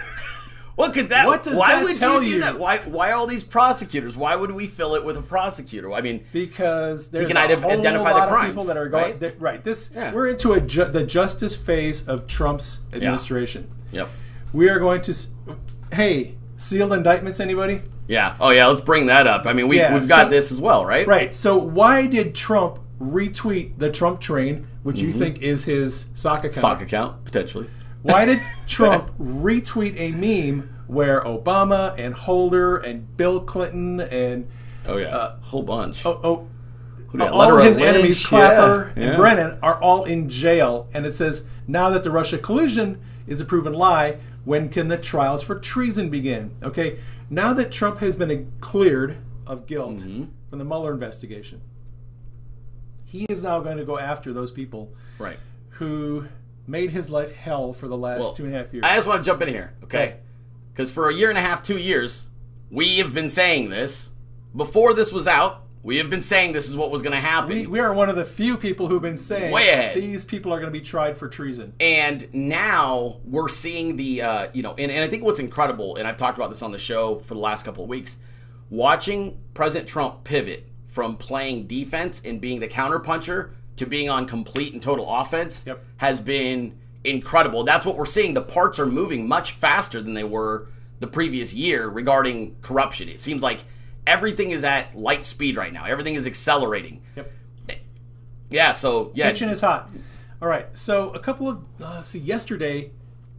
B: What could that?
C: What does
B: why
C: that
B: would
C: tell
B: you do
C: you?
B: that? Why? Why all these prosecutors? Why would we fill it with a prosecutor? I mean,
C: Because there's
B: can
C: a
B: ident-
C: whole
B: identify the
C: lot of
B: crimes,
C: people that are going
B: right?
C: that- right. This
B: Yeah.
C: we're into a ju- the justice phase of Trump's administration.
B: yep.
C: We are going to. s- Hey, sealed indictments, anybody?
B: Yeah. Oh yeah. Let's bring that up. I mean, we
C: Yeah,
B: we've got
C: so-
B: this as well, right?
C: Right. So why did Trump retweet the Trump train, which you think is his sock account?
B: Sock account potentially.
C: Why did Trump retweet a meme where Obama and Holder and Bill Clinton and
B: Oh yeah.
C: Uh,
B: whole bunch.
C: oh, oh
B: Who did that?
C: all
B: Letter
C: of his
B: of Lynch,
C: enemies, Clapper
B: yeah,
C: and
B: yeah.
C: Brennan, are all in jail. And it says, now that the Russia collusion is a proven lie, when can the trials for treason begin? Okay, now that Trump has been cleared of guilt
B: Mm-hmm.
C: from the Mueller investigation, he is now going to go after those people
B: Right.
C: who made his life hell for the last
B: Well,
C: two and a half years.
B: I just want to jump in here, okay? Because for a year and a half, two years, we have been saying this. Before this was out, We have been saying this is what was going to happen.
C: We, we are one of the few people who've been saying
B: Way ahead.
C: these people are going to be tried for treason.
B: And now we're seeing the, uh, you know, and, and I think what's incredible, and I've talked about this on the show for the last couple of weeks, watching President Trump pivot from playing defense and being the counterpuncher to being on complete and total offense
C: Yep.
B: has been incredible. That's what we're seeing. The parts are moving much faster than they were the previous year regarding corruption. It seems like everything is at light speed right now. Everything is accelerating.
C: Yep.
B: Yeah, so, yeah.
C: Kitchen is hot. All right, so a couple of, uh, let's see, yesterday,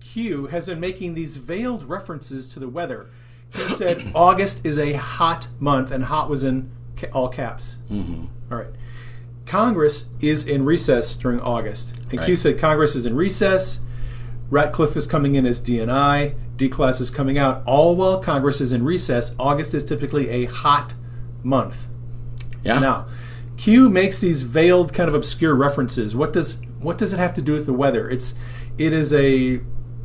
C: Q has been making these veiled references to the weather. He said August is a hot month, and hot was in ca- all caps. Mm-hmm. All right. Congress is in recess during August. And
B: Right.
C: Q said Congress is in recess. Ratcliffe is coming in as D N I. D-Class is coming out. All while Congress is in recess, August is typically a hot month.
B: Yeah.
C: Now, Q makes these veiled, kind of obscure references. What does what does it have to do with the weather? It's it is a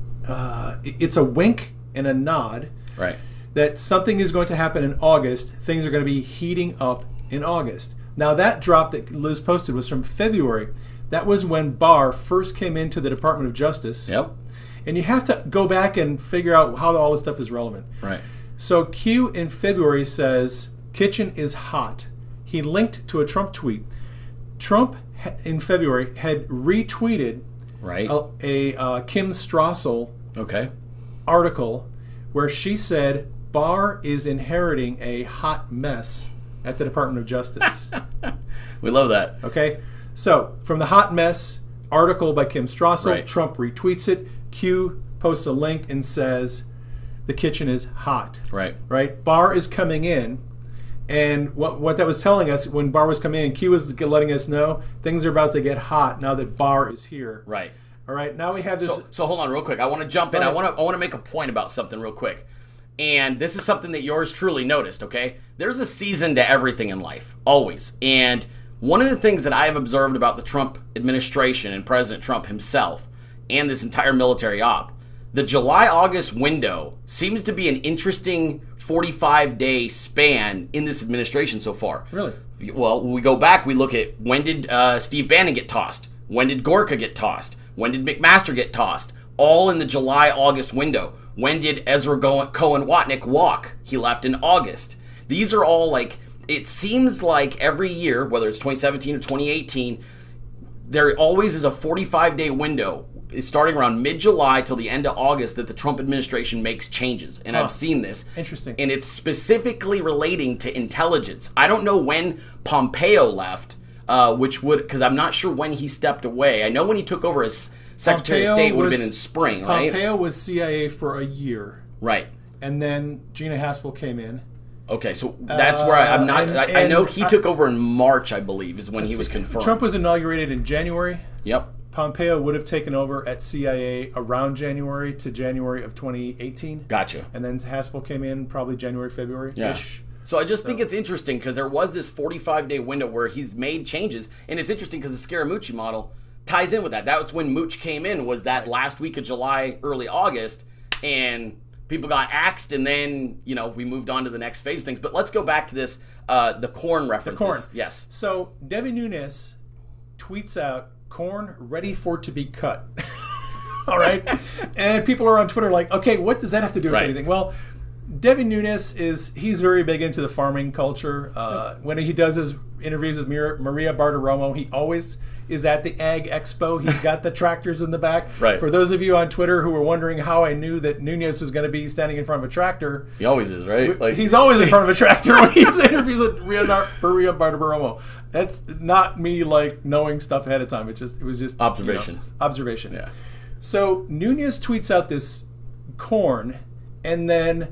C: uh, it's a wink and a nod
B: Right.
C: that something is going to happen in August. Things are going to be heating up in August. Now, that drop that Liz posted was from February. That was when Barr first came into the Department of Justice.
B: Yep.
C: And you have to go back and figure out how all this stuff is relevant.
B: Right.
C: So Q in February says, kitchen is hot. He linked to a Trump tweet. Trump ha- in February had retweeted
B: Right.
C: a, a uh, Kim Strassel
B: Okay.
C: article where she said Barr is inheriting a hot mess at the Department of Justice.
B: We love that.
C: Okay? So, from the hot mess article by Kim Strassel,
B: Right.
C: Trump retweets it. Q posts a link and says, the kitchen is hot.
B: Right.
C: Right? Barr is coming in. And what what that was telling us, when Barr was coming in, Q was letting us know things are about to get hot now that Barr is here.
B: Right.
C: All right, now we have this.
B: So, so hold on real quick. I want to jump in. I
C: Right.
B: want to I want to make a point about something real quick. And this is something that yours truly noticed, okay? There's a season to everything in life, always. And one of the things that I have observed about the Trump administration and President Trump himself and this entire military op, the July-August window seems to be an interesting forty-five day span in this administration so far.
C: Really?
B: Well, when we go back, we look at when did uh, Steve Bannon get tossed? When did Gorka get tossed? When did McMaster get tossed? All in the July-August window. When did Ezra Cohen-Watnick walk? He left in August. These are all like, it seems like every year, whether it's twenty seventeen or twenty eighteen, there always is a forty-five day window. It's starting around mid-July till the end of August that the Trump administration makes changes. And
C: Huh.
B: I've seen this.
C: Interesting.
B: And it's specifically relating to intelligence. I don't know when Pompeo left, uh, which would, because I'm not sure when he stepped away. I know when he took over as Secretary
C: Pompeo
B: of State would have
C: was-
B: been in spring, right?
C: Pompeo was C I A for a year,
B: Right.
C: and then Gina Haspel came in.
B: Okay, so that's where I, I'm not.
C: Uh, and-
B: I, I know
C: and
B: he
C: I-
B: took over in March, I believe, is when he was confirmed.
C: Trump was inaugurated in January.
B: Yep.
C: Pompeo would have taken over at C I A around January to January of twenty eighteen.
B: Gotcha.
C: And then Haspel came in probably January, February-ish.
B: Yeah. So I just think it's interesting because there was this forty-five day window where he's made changes, and it's interesting because the Scaramucci model ties in with that. That was when Mooch came in, was that last week of July, early August, and people got axed, and then, you know, we moved on to the next phase of things. But let's go back to this, uh, the corn references.
C: Corn.
B: Yes.
C: So Debbie Nunes tweets out, corn ready for to be cut. All right? And people are on Twitter like, okay, what does that have to do with
B: Right.
C: anything? Well, Debbie Nunes is, he's very big into the farming culture. Uh, when he does his interviews with Maria, Maria Bartiromo, he always is at the Ag Expo. He's got the tractors in the back.
B: Right.
C: For those of you on Twitter who were wondering how I knew that Nunes was going to be standing in front of a tractor,
B: He always is, right? Like,
C: he's always in front of a tractor when he's interviews with Maria Maria Bartiromo. That's not me like knowing stuff ahead of time. It just it was just
B: Observation.
C: you know, observation.
B: Yeah.
C: So Nunez tweets out this corn, and then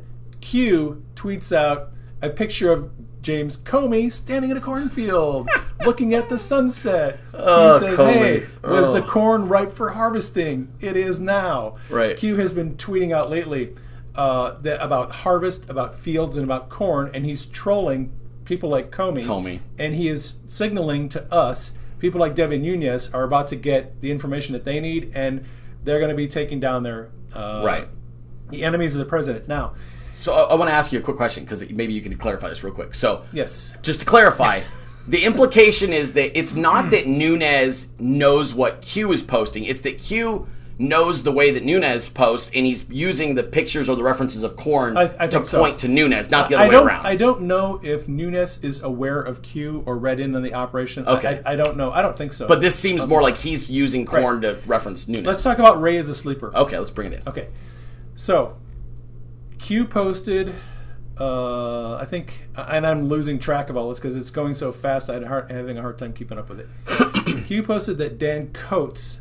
C: Q tweets out a picture of James Comey standing in a cornfield, looking at the sunset.
B: Oh,
C: Q says,
B: Comey.
C: "Hey, was
B: Oh.
C: the corn ripe for harvesting? It is now."
B: Right.
C: Q has been tweeting out lately uh, that about harvest, about fields, and about corn, and he's trolling people like Comey.
B: Comey.
C: And he is signaling to us, people like Devin Nunes are about to get the information that they need, and they're going to be taking down their uh,
B: Right.
C: the enemies of the president. Now,
B: So I, I want to ask you a quick question because maybe you can clarify this real quick. So
C: Yes.
B: just to clarify, the implication is that it's not that Nunes knows what Q is posting. It's that Q knows the way that Nunes posts, and he's using the pictures or the references of Korn
C: I- I
B: to
C: think so.
B: point to Nunes, not the other
C: I
B: way
C: don't,
B: around.
C: I don't know if Nunes is aware of Q or read in on the operation.
B: Okay.
C: I, I, I don't know. I don't think so.
B: but this seems more like he's using Korn
C: Right.
B: to reference Nunes.
C: Let's talk about Ray as a sleeper.
B: okay, let's bring it in.
C: Okay. So, Q posted, uh, I think, and I'm losing track of all this because it's going so fast, I'm having a hard time keeping up with it. Q posted that Dan Coates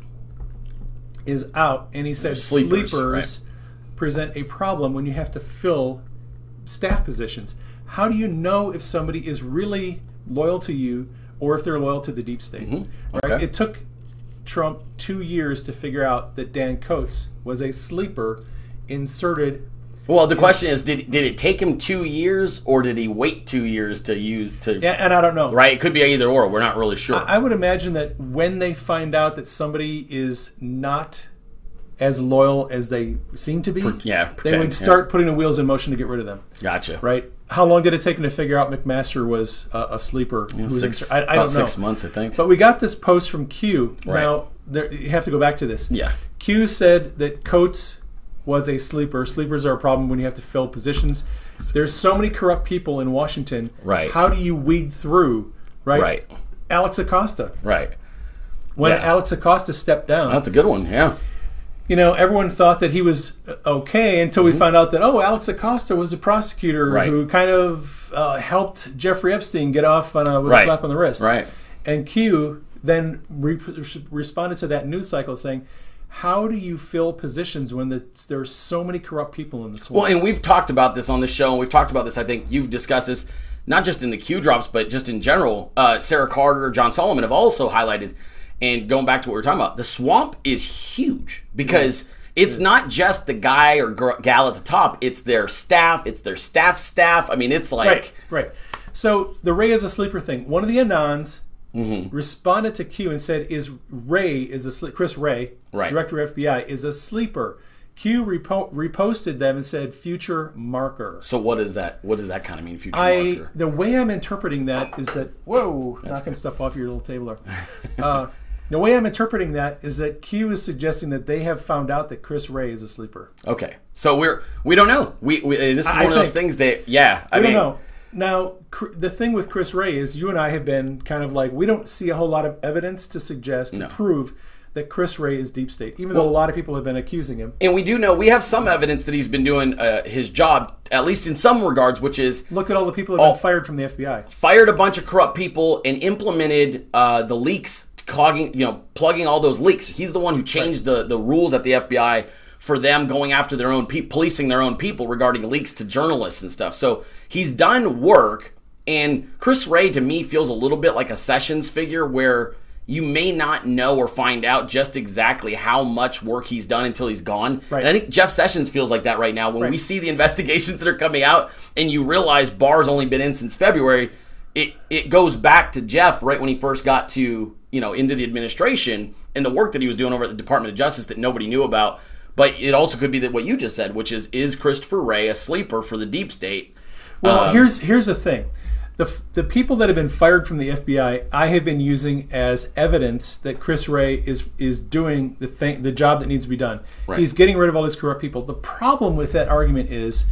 C: is out, and he said
B: Sleepers,
C: sleepers,
B: right.
C: present a problem when you have to fill staff positions. How do you know if somebody is really loyal to you or if they're loyal to the deep state?
B: Mm-hmm.
C: Right?
B: Okay.
C: It took Trump two years to figure out that Dan Coates was a sleeper inserted.
B: Well, the question is, did did it take him two years, or did he wait two years to use to?
C: Yeah, and I don't know.
B: Right, it could be either or. We're not really sure.
C: I would imagine that when they find out that somebody is not as loyal as they seem to be,
B: yeah,
C: they
B: pretend,
C: would start putting the wheels in motion to get rid of them.
B: Gotcha.
C: Right? How long did it take them to figure out McMaster was a, a sleeper? who was
B: Six,
C: insert- I, I
B: about
C: don't know.
B: six months, I think.
C: But we got this post from Q.
B: Right.
C: Now, there, you have to go back to this.
B: Yeah.
C: Q said that Coates was a sleeper. Sleepers are a problem when you have to fill positions. There's so many corrupt people in Washington.
B: Right.
C: How do you weed through, right?
B: Right.
C: Alex Acosta.
B: Right.
C: When
B: Yeah.
C: Alex Acosta stepped down,
B: That's a good one. Yeah.
C: you know, everyone thought that he was okay until we found out that, oh, Alex Acosta was a prosecutor
B: Mm-hmm. Right.
C: who kind of uh, helped Jeffrey Epstein get off on a, with
B: Right.
C: a slap on the wrist.
B: Right.
C: And Q then re- responded to that news cycle saying, how do you fill positions when the, there's so many corrupt people in the swamp?
B: Well, and we've talked about this on the show, and we've talked about this. I think you've discussed this, not just in the Q drops, but just in general. Uh, Sarah Carter, John Solomon have also highlighted, and going back to what we were talking about, the swamp is huge because it's not just the guy or girl, gal at the top; it's their staff, it's their staff staff. I mean, it's like
C: Right, right. So the Ray is a sleeper thing. One of the Anons
B: Mm-hmm.
C: responded to Q and said, "Is Ray is a sle- Chris Ray,
B: Right.
C: director of F B I, is a sleeper." Q repo- reposted them and said, "Future marker."
B: So what is that? What does that kind of mean? Future
C: I
B: marker.
C: the way I'm interpreting that is that whoa, knocking stuff off your little table there. Uh, the way I'm interpreting that is that Q is suggesting that they have found out that Chris Ray is a sleeper.
B: Okay, so we're we don't know. We, we this is
C: I
B: one of those
C: think-
B: things that yeah. I
C: I
B: mean,
C: don't know. Now, cr- the thing with Chris Ray is you and I have been kind of like, we don't see a whole lot of evidence to suggest,
B: No.
C: to prove that Chris Ray is deep state, even though a lot of people have been accusing him.
B: and we do know we have some evidence that he's been doing uh, his job, at least in some regards, which is
C: Look at all the people who have
B: Oh.
C: been fired from the F B I.
B: fired a bunch of corrupt people and implemented uh, the leaks, clogging, you know, plugging all those leaks. He's the one who changed the, the rules at the F B I for them going after their own people, policing their own people regarding leaks to journalists and stuff. So he's done work, and Chris Ray to me feels a little bit like a Sessions figure where you may not know or find out just exactly how much work he's done until he's gone.
C: Right.
B: And I think Jeff Sessions feels like that right now when
C: Right.
B: we see the investigations that are coming out and you realize Barr's only been in since February. It it goes back to Jeff right when he first got to, you know, into the administration and the work that he was doing over at the Department of Justice that nobody knew about. But it also could be that what you just said, which is, is Christopher Wray a sleeper for the deep state?
C: Well,
B: Um,
C: here's here's the thing. The, f- the people that have been fired from the F B I, I have been using as evidence that Chris Ray is is doing the thing, the job that needs to be done.
B: Right.
C: He's getting rid of all these corrupt people. The problem with that argument is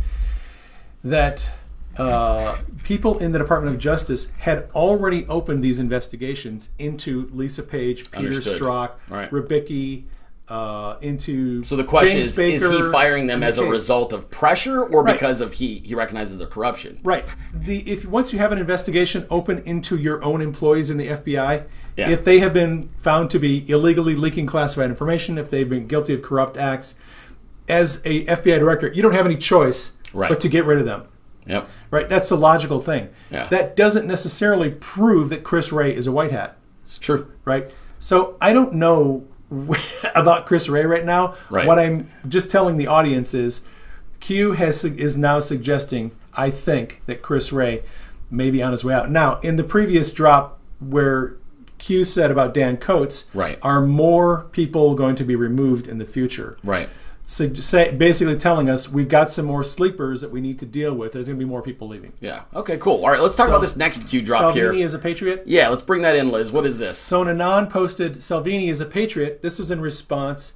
C: that uh, people in the Department of Justice had already opened these investigations into Lisa Page, Peter
B: Understood.
C: Strzok,
B: Right.
C: Ribicki, uh, into
B: So the question
C: James
B: is,
C: Baker,
B: is he firing them
C: and
B: as a
C: McCabe.
B: result of pressure or
C: Right.
B: because of he, he recognizes their corruption?
C: Right. The if once you have an investigation open into your own employees in the F B I,
B: Yeah.
C: if they have been found to be illegally leaking classified information, if they've been guilty of corrupt acts, as a F B I director, you don't have any choice
B: Right.
C: but to get rid of them.
B: Yep.
C: Right? That's the logical thing.
B: Yeah.
C: That doesn't necessarily prove that Chris Ray is a white hat.
B: It's true.
C: Right? So I don't know about Chris Ray right now.
B: Right.
C: What I'm just telling the audience is Q has is now suggesting, I think, that Chris Ray may be on his way out. Now, in the previous drop where Q said about Dan Coates,
B: Right.
C: are more people going to be removed in the future?
B: Right.
C: So say, basically telling us we've got some more sleepers that we need to deal with. There's going to be more people leaving.
B: Yeah. Okay, cool. All right, let's talk
C: So,
B: about this next Q drop
C: Salvini
B: here.
C: is a patriot?
B: Yeah, let's bring that in, Liz. What is this?
C: So Nanan posted, Salvini is a patriot. This was in response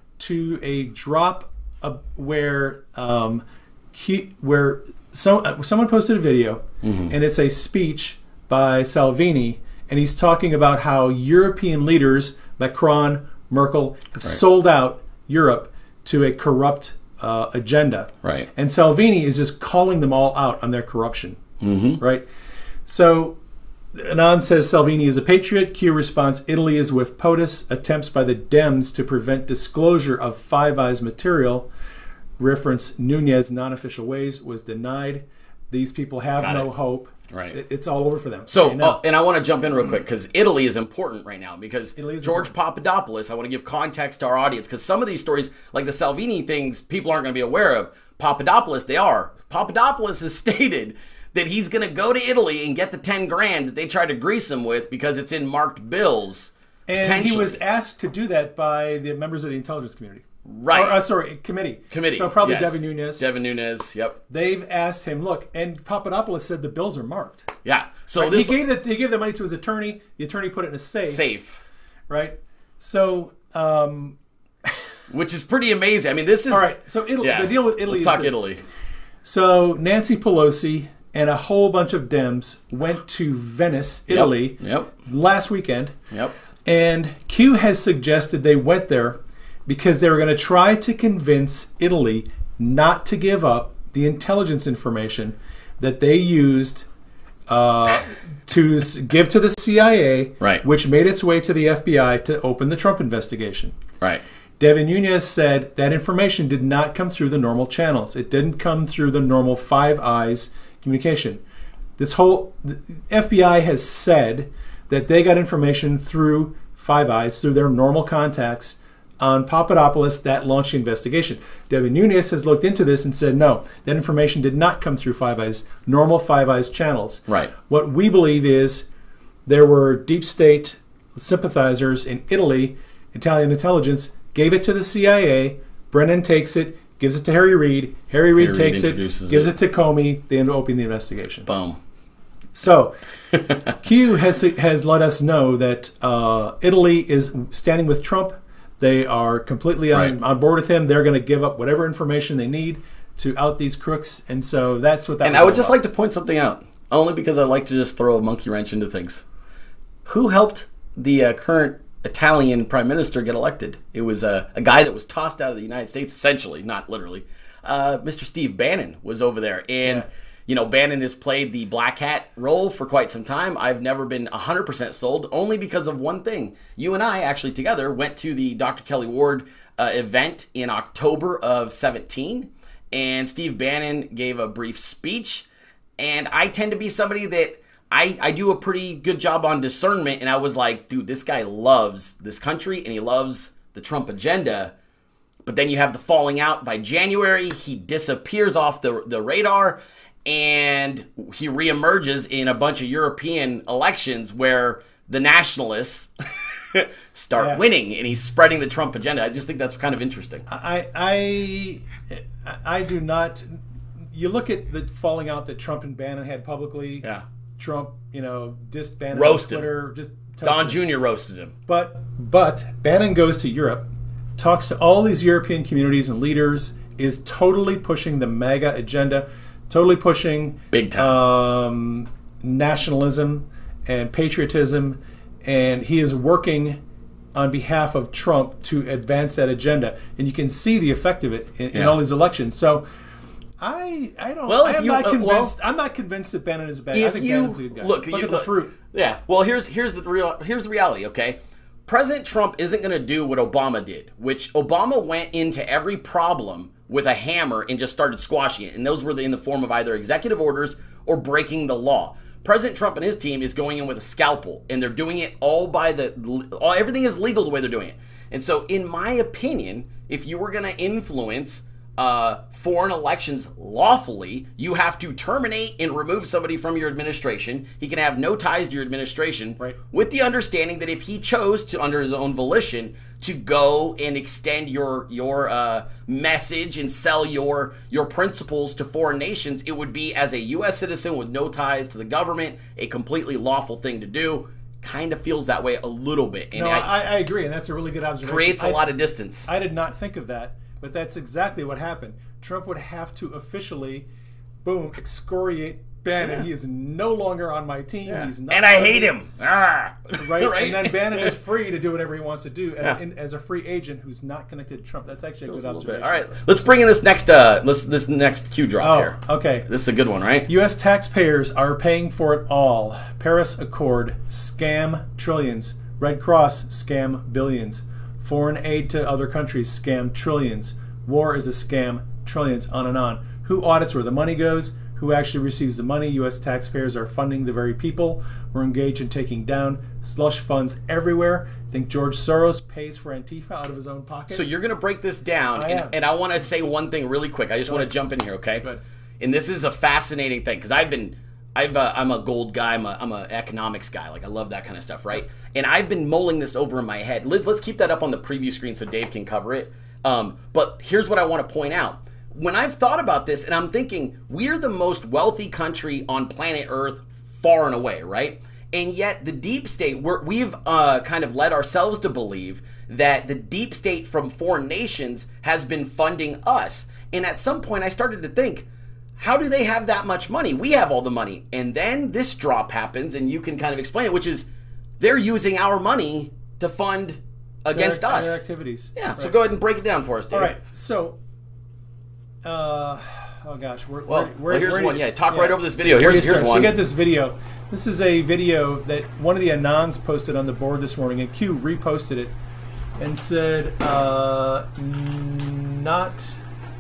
C: to a drop of where um, he, where some, uh, someone posted a video,
B: Mm-hmm.
C: and it's a speech by Salvini, and he's talking about how European leaders, Macron, Merkel, have sold out Europe to a corrupt uh, agenda.
B: Right.
C: And Salvini is just calling them all out on their corruption.
B: Mm-hmm.
C: Right. So Anand says Salvini is a patriot. Q responds, Italy is with POTUS. Attempts by the Dems to prevent disclosure of Five Eyes material, reference Nunez non-official ways, was denied. These people have
B: Got
C: no
B: it.
C: hope.
B: Right.
C: It- It's all over for them.
B: So,
C: Right now.
B: uh, and I want to jump in real quick because Italy is important right now because
C: Italy is
B: George Papadopoulos, I want to give context to our audience because some of these stories, like the Salvini things, people aren't going to be aware of. Papadopoulos, they are. Papadopoulos has stated that he's going to go to Italy and get the ten grand that they tried to grease him with because it's in marked bills.
C: and he
B: potentially.
C: was asked to do that by the members of the intelligence community.
B: Right.
C: Or, uh, sorry, committee.
B: Committee.
C: So probably
B: yes.
C: Devin Nunes.
B: Devin Nunes, yep.
C: They've asked him, look, and Papadopoulos said the bills are marked.
B: Yeah. So
C: Right?
B: this
C: he gave the he gave the money to his attorney. The attorney put it in a safe.
B: safe,
C: Right. So, um,
B: which is pretty amazing. I mean, this is
C: all right. So Italy.
B: Yeah.
C: The deal with Italy.
B: Let's
C: is
B: talk
C: this.
B: Italy.
C: So Nancy Pelosi and a whole bunch of Dems went to Venice, Italy,
B: Yep.
C: last weekend.
B: Yep.
C: And Q has suggested they went there because they were going to try to convince Italy not to give up the intelligence information that they used uh, to s- give to the C I A,
B: Right.
C: which made its way to the F B I to open the Trump investigation.
B: Right.
C: Devin Nunes said that information did not come through the normal channels. It didn't come through the normal Five Eyes communication. This whole the F B I has said that they got information through Five Eyes, through their normal contacts on Papadopoulos that launched the investigation. Devin Nunes has looked into this and said, no, that information did not come through Five Eyes, normal Five Eyes channels.
B: Right.
C: What we believe is there were deep state sympathizers in Italy, Italian intelligence, gave it to the C I A, Brennan takes it, gives it to Harry Reid, Harry Reid
B: Reid
C: takes it,
B: introduces
C: gives
B: it.
C: it to Comey, they end up opening the investigation.
B: Boom.
C: So, Q has has let us know that uh, Italy is standing with Trump. They are completely on,
B: Right.
C: on board with him. They're going to give up whatever information they need to out these crooks, and so that's what that.
B: And
C: was
B: I would
C: all
B: just
C: about.
B: like to point something out, only because I like to just throw a monkey wrench into things. Who helped the uh, current Italian prime minister get elected? It was uh, a guy that was tossed out of the United States, essentially, not literally. Uh, Mister Steve Bannon was over there, and
C: Yeah.
B: you know, Bannon has played the black hat role for quite some time. I've never been one hundred percent sold, only because of one thing. You and I actually together went to the Doctor Kelly Ward uh, event in October of seventeen, and Steve Bannon gave a brief speech, and I tend to be somebody that I, I do a pretty good job on discernment, and I was like, dude, this guy loves this country, and he loves the Trump agenda. But then you have the falling out by January. He disappears off the, the radar, and he reemerges in a bunch of European elections where the nationalists start
C: Yeah.
B: winning, and he's spreading the Trump agenda. I just think that's kind of interesting.
C: I, I, I do not. You look at the falling out that Trump and Bannon had publicly.
B: Yeah.
C: Trump, you know, dissed Bannon
B: Roasted.
C: on Twitter. Just
B: Don
C: toasted him.
B: Junior roasted him.
C: But but Bannon goes to Europe, talks to all these European communities and leaders, is totally pushing the MAGA agenda, totally pushing
B: Big time.
C: um, nationalism and patriotism, and he is working on behalf of Trump to advance that agenda. And you can see the effect of it in, in
B: Yeah.
C: all these elections. So. I, I don't.
B: Well, if
C: I'm
B: you-
C: not
B: uh, well-
C: convinced. I'm not convinced that Bannon is a bad. I
B: If
C: think
B: you
C: Bannon's a good guy.
B: look,
C: look
B: you,
C: at the fruit.
B: Yeah. Well, here's here's the real here's the reality. Okay, President Trump isn't going to do what Obama did, which Obama went into every problem with a hammer and just started squashing it, and those were in the form of either executive orders or breaking the law. President Trump and his team is going in with a scalpel, and they're doing it all by the all, everything is legal the way they're doing it. And so, in my opinion, if you were going to influence uh, foreign elections lawfully, you have to terminate and remove somebody from your administration. He can have no ties to your administration,
C: Right.
B: with the understanding that if he chose to, under his own volition, to go and extend your your uh, message and sell your your principles to foreign nations, it would be as a U S citizen with no ties to the government, a completely lawful thing to do. Kind of feels that way a little bit, and
C: No,
B: I,
C: I, I agree, and that's a really good observation.
B: creates a
C: I-
B: lot of distance.
C: I did not think of that, but that's exactly what happened. Trump would have to officially, boom, excoriate Bannon.
B: Yeah.
C: He is no longer on my team. He's not
B: And I hate him. Ah.
C: Right?
B: Right?
C: And then Bannon is free to do whatever he wants to do as,
B: Yeah.
C: in, as a free agent who's not connected to Trump. That's actually a
B: Feels
C: good
B: a little bit.
C: observation.
B: All right, let's bring in this next uh, let's this next Q drop here.
C: Oh, okay.
B: This is a good one, right?
C: U S taxpayers are paying for it all. Paris Accord, scam trillions. Red Cross, scam billions. Foreign aid to other countries, scam trillions. War is a scam, trillions, on and on. Who audits where the money goes? Who actually receives the money? U S taxpayers are funding the very people we're engaged in taking down. Slush funds everywhere. Think George Soros pays for Antifa out of his own pocket?
B: So you're going to break this down,
C: I am.
B: and, and I want to say one thing really quick. I just want to jump in here, okay?
C: Good.
B: And this is a fascinating thing because I've been, I've, uh, I'm a gold guy. I'm a, I'm an economics guy. Like I love that kind of stuff, right? And I've been mulling this over in my head. Liz, let's keep that up on the preview screen so Dave can cover it. Um, but here's what I want to point out. When I've thought about this, and I'm thinking, we're the most wealthy country on planet Earth, far and away, right? And yet the deep state, we're, we've uh, kind of led ourselves to believe that the deep state from foreign nations has been funding us. And at some point I started to think, how do they have that much money? We have all the money. And then this drop happens, and you can kind of explain it, which is they're using our money to fund against
C: Their-
B: us.
C: their activities.
B: Yeah, so
C: Right.
B: go ahead and break it down for us, Dave.
C: All right, so, uh, oh gosh, we're,
B: Well,
C: we're,
B: well, here's
C: we're,
B: one. Yeah, talk right over this video.
C: Where
B: Here's
C: do you
B: here's
C: start? So
B: one.
C: you get this video. This is a video that one of the Anons posted on the board this morning, and Q reposted it and said, uh, not.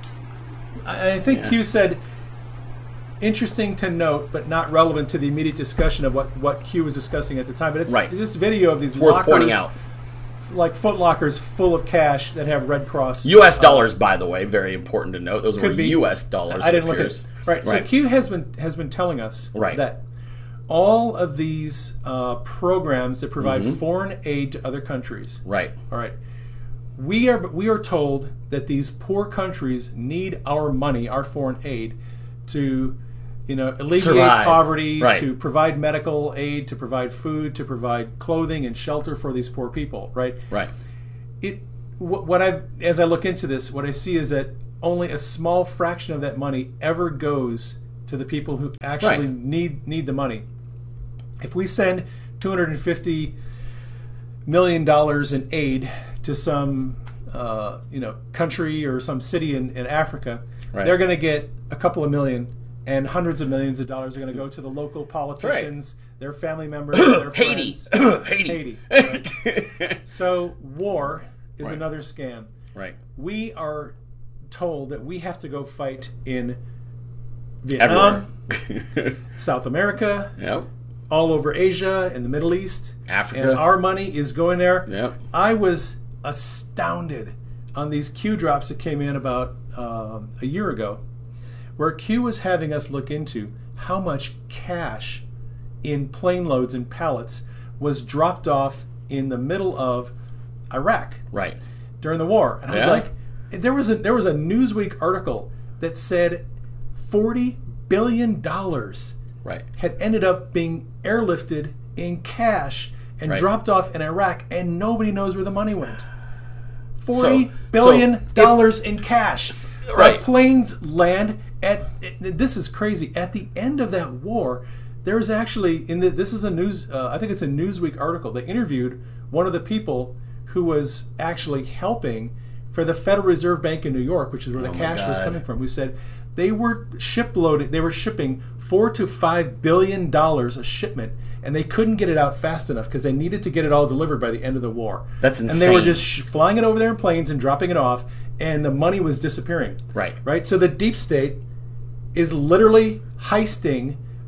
C: I I think
B: Yeah.
C: Q said, interesting to note, but not relevant to the immediate discussion of what, what Q was discussing at the time. But it's
B: Right.
C: this video of these
B: Worth
C: lockers,
B: pointing out.
C: like foot lockers full of cash that have Red Cross.
B: U S
C: uh,
B: dollars, by the way, very important to note. Those were
C: Could be.
B: U S dollars.
C: I didn't
B: it
C: look at
B: appears.
C: it. Right. So
B: Right.
C: Q has been has been telling us
B: Right.
C: that all of these uh, programs that provide
B: Mm-hmm.
C: foreign aid to other countries.
B: Right.
C: All right. We are we are told that these poor countries need our money, our foreign aid, to, you know, alleviate
B: Survive.
C: poverty,
B: Right.
C: to provide medical aid, to provide food, to provide clothing and shelter for these poor people. Right.
B: Right.
C: It wh- what I as I look into this, what I see is that only a small fraction of that money ever goes to the people who actually
B: Right.
C: need need the money. If we send two hundred fifty million dollars in aid to some uh, you know country or some city in, in Africa,
B: Right.
C: they're going to get a couple of million, and hundreds of millions of dollars are going to go to the local politicians, their family members, their
B: Haiti.
C: friends.
B: Haiti.
C: Haiti. Right. So war is
B: Right.
C: another scam.
B: Right.
C: We are told that we have to go fight in Vietnam,
B: Everywhere.
C: South America,
B: Yep.
C: all over Asia and the Middle East.
B: Africa.
C: And our money is going there.
B: Yep.
C: I was astounded on these Q drops that came in about um, a year ago, where Q was having us look into how much cash in plane loads and pallets was dropped off in the middle of Iraq
B: Right.
C: during the war. And I was
B: Yeah.
C: like, there was a there was a Newsweek article that said forty billion dollars
B: Right.
C: had ended up being airlifted in cash and
B: Right.
C: dropped off in Iraq, and nobody knows where the money went.
B: So-
C: Forty billion
B: so if-
C: dollars in cash.
B: Right.
C: The planes land at. This is crazy. At the end of that war, there was actually in the. This is a news. Uh, I think it's a Newsweek article. They interviewed one of the people who was actually helping for the Federal Reserve Bank in New York, which is where
B: Oh
C: the
B: my
C: cash was
B: God.
C: coming from. Who said they were ship loaded. They were shipping four to five billion dollars a shipment, and they couldn't get it out fast enough because they needed to get it all delivered by the end of the war.
B: That's
C: And they were
B: insane.
C: just sh- flying it over there in planes and dropping it off, and the money was disappearing.
B: Right.
C: Right. So the deep state is literally heisting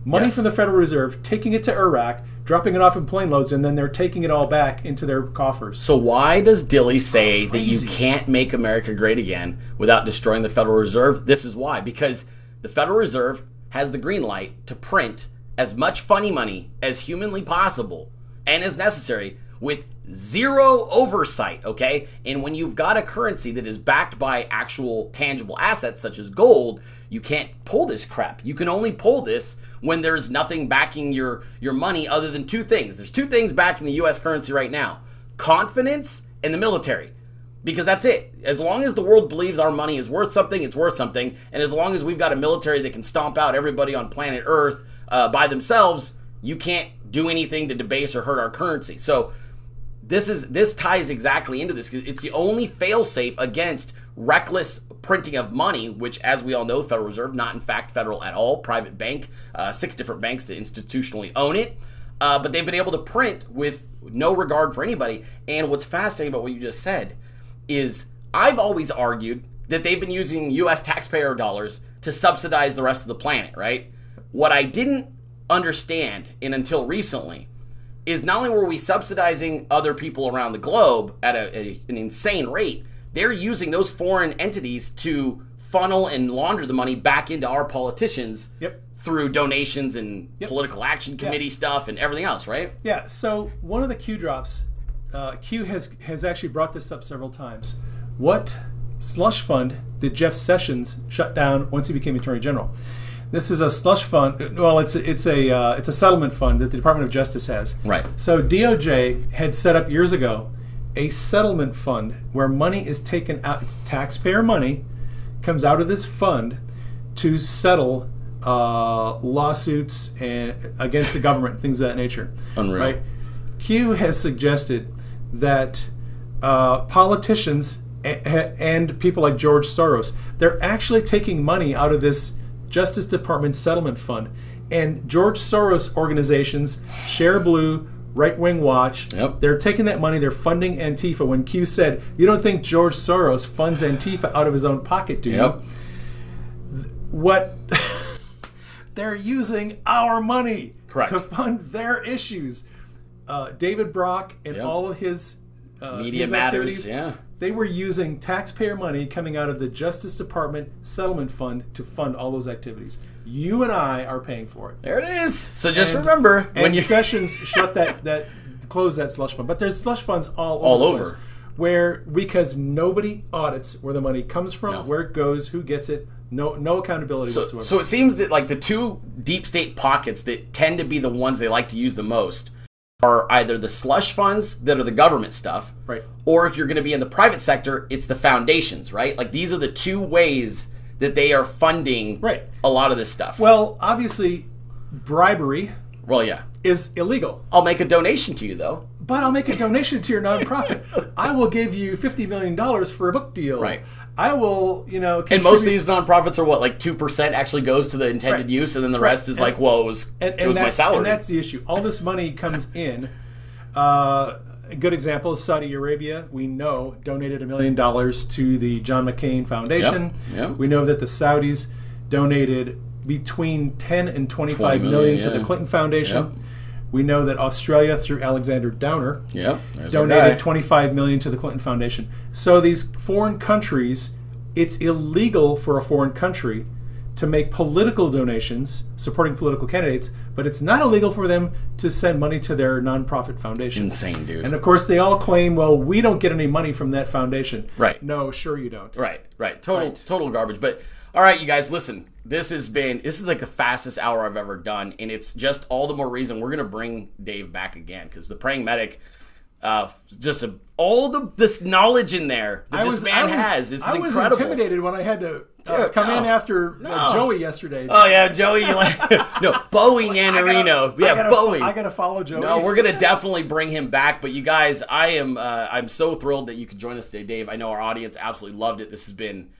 C: money
B: Yes.
C: from the Federal Reserve, taking it to Iraq, dropping it off in plane loads, and then they're taking it all back into their coffers.
B: So why does Dilly say that you
C: crazy.
B: can't make America great again without destroying the Federal Reserve? This is why. Because the Federal Reserve has the green light to print as much funny money as humanly possible and as necessary with zero oversight, okay? And when you've got a currency that is backed by actual tangible assets such as gold, you can't pull this crap. You can only pull this when there's nothing backing your, your money other than two things. There's two things backing the U S currency right now: confidence and the military. Because that's it. As long as the world believes our money is worth something, it's worth something. And as long as we've got a military that can stomp out everybody on planet Earth uh, by themselves, you can't do anything to debase or hurt our currency. So this is this ties exactly into this. It's the only fail-safe against reckless printing of money, which, as we all know, the Federal Reserve, not in fact federal at all, private bank, uh, six different banks that institutionally own it. Uh, but they've been able to print with no regard for anybody. And what's fascinating about what you just said is I've always argued that they've been using U S taxpayer dollars to subsidize the rest of the planet, right? What I didn't understand, and until recently, is not only were we subsidizing other people around the globe at a, a, an insane rate, they're using those foreign entities to funnel and launder the money back into our politicians
C: Yep.
B: through donations and
C: Yep.
B: political action committee
C: Yeah.
B: stuff and everything else, right?
C: Yeah, so one of the Q drops, uh, Q has has actually brought this up several times. What slush fund did Jeff Sessions shut down once he became Attorney General? This is a slush fund. Well, it's a, it's a uh, it's a settlement fund that the Department of Justice has.
B: Right.
C: So D O J had set up years ago a settlement fund where money is taken out. It's taxpayer money comes out of this fund to settle uh, lawsuits and against the government, things of that nature.
B: Unreal.
C: Right. Q has suggested that uh, politicians a- and people like George Soros, they're actually taking money out of this Justice Department settlement fund, and George Soros organizations, Share Blue, Right Wing Watch,
B: Yep.
C: they're taking that money, they're funding Antifa. When Q said, "You don't think George Soros funds Antifa out of his own pocket, do you?"
B: Yep.
C: What? They're using our money
B: Correct.
C: to fund their issues. Uh, David Brock and
B: Yep.
C: all of his uh,
B: Media
C: his
B: matters,
C: activities,
B: yeah.
C: they were using taxpayer money coming out of the Justice Department settlement fund to fund all those activities. You and I are paying for it.
B: There it is. So just
C: And-
B: remember when
C: and
B: you
C: Sessions shut that that closed that slush fund, but there's slush funds all over
B: All
C: the
B: over.
C: place, where because nobody audits where the money comes from,
B: No.
C: where it goes, who gets it, no no accountability
B: So,
C: whatsoever.
B: so it seems that like the two deep state pockets that tend to be the ones they like to use the most are either the slush funds that are the government stuff,
C: Right.
B: or if you're going to be in the private sector, it's the foundations, right? Like these are the two ways that they are funding
C: Right.
B: a lot of this stuff.
C: Well, obviously, bribery
B: well, yeah.
C: is illegal.
B: I'll make a donation to you though.
C: But I'll make a donation to your nonprofit. I will give you fifty million dollars for a book deal.
B: Right.
C: I will, you know,
B: And most of
C: contribute-
B: these nonprofits are what, like two percent actually goes to the intended
C: Right.
B: use, and then the
C: Right.
B: rest is
C: And-
B: like, well, it was,
C: and,
B: it
C: and
B: was my
C: that's,
B: salary.
C: and that's the issue. All this money comes in. Uh, a good example is Saudi Arabia. We know donated a million dollars to the John McCain Foundation.
B: Yep, yep.
C: We know that the Saudis donated between ten and twenty-five
B: twenty
C: million,
B: million,
C: to the
B: yeah.
C: Clinton Foundation.
B: Yep.
C: We know that Australia, through Alexander Downer,
B: Yep. There's our guy.
C: donated twenty-five million dollars to the Clinton Foundation. So these foreign countries, it's illegal for a foreign country to make political donations supporting political candidates, but it's not illegal for them to send money to their nonprofit foundation.
B: Insane, dude.
C: And of course, they all claim, well, we don't get any money from that foundation.
B: Right.
C: No, sure you don't.
B: Right, right. Total,
C: Right.
B: total garbage. But all right, you guys, listen. This has been this is like the fastest hour I've ever done, and it's just all the more reason we're gonna bring Dave back again because the praying medic, uh, just a, all the this knowledge in there that
C: I
B: this
C: was,
B: man
C: I was,
B: has. It's
C: I was
B: incredible.
C: intimidated when I had to uh,
B: Dude,
C: come in
B: no.
C: after uh,
B: No.
C: Joey yesterday.
B: Oh yeah, Joey. You like no Boeing Anarino. Yeah,
C: I gotta,
B: Boeing.
C: I gotta follow Joey.
B: No, we're gonna definitely bring him back. But you guys, I am uh, I'm so thrilled that you could join us today, Dave. I know our audience absolutely loved it. This has been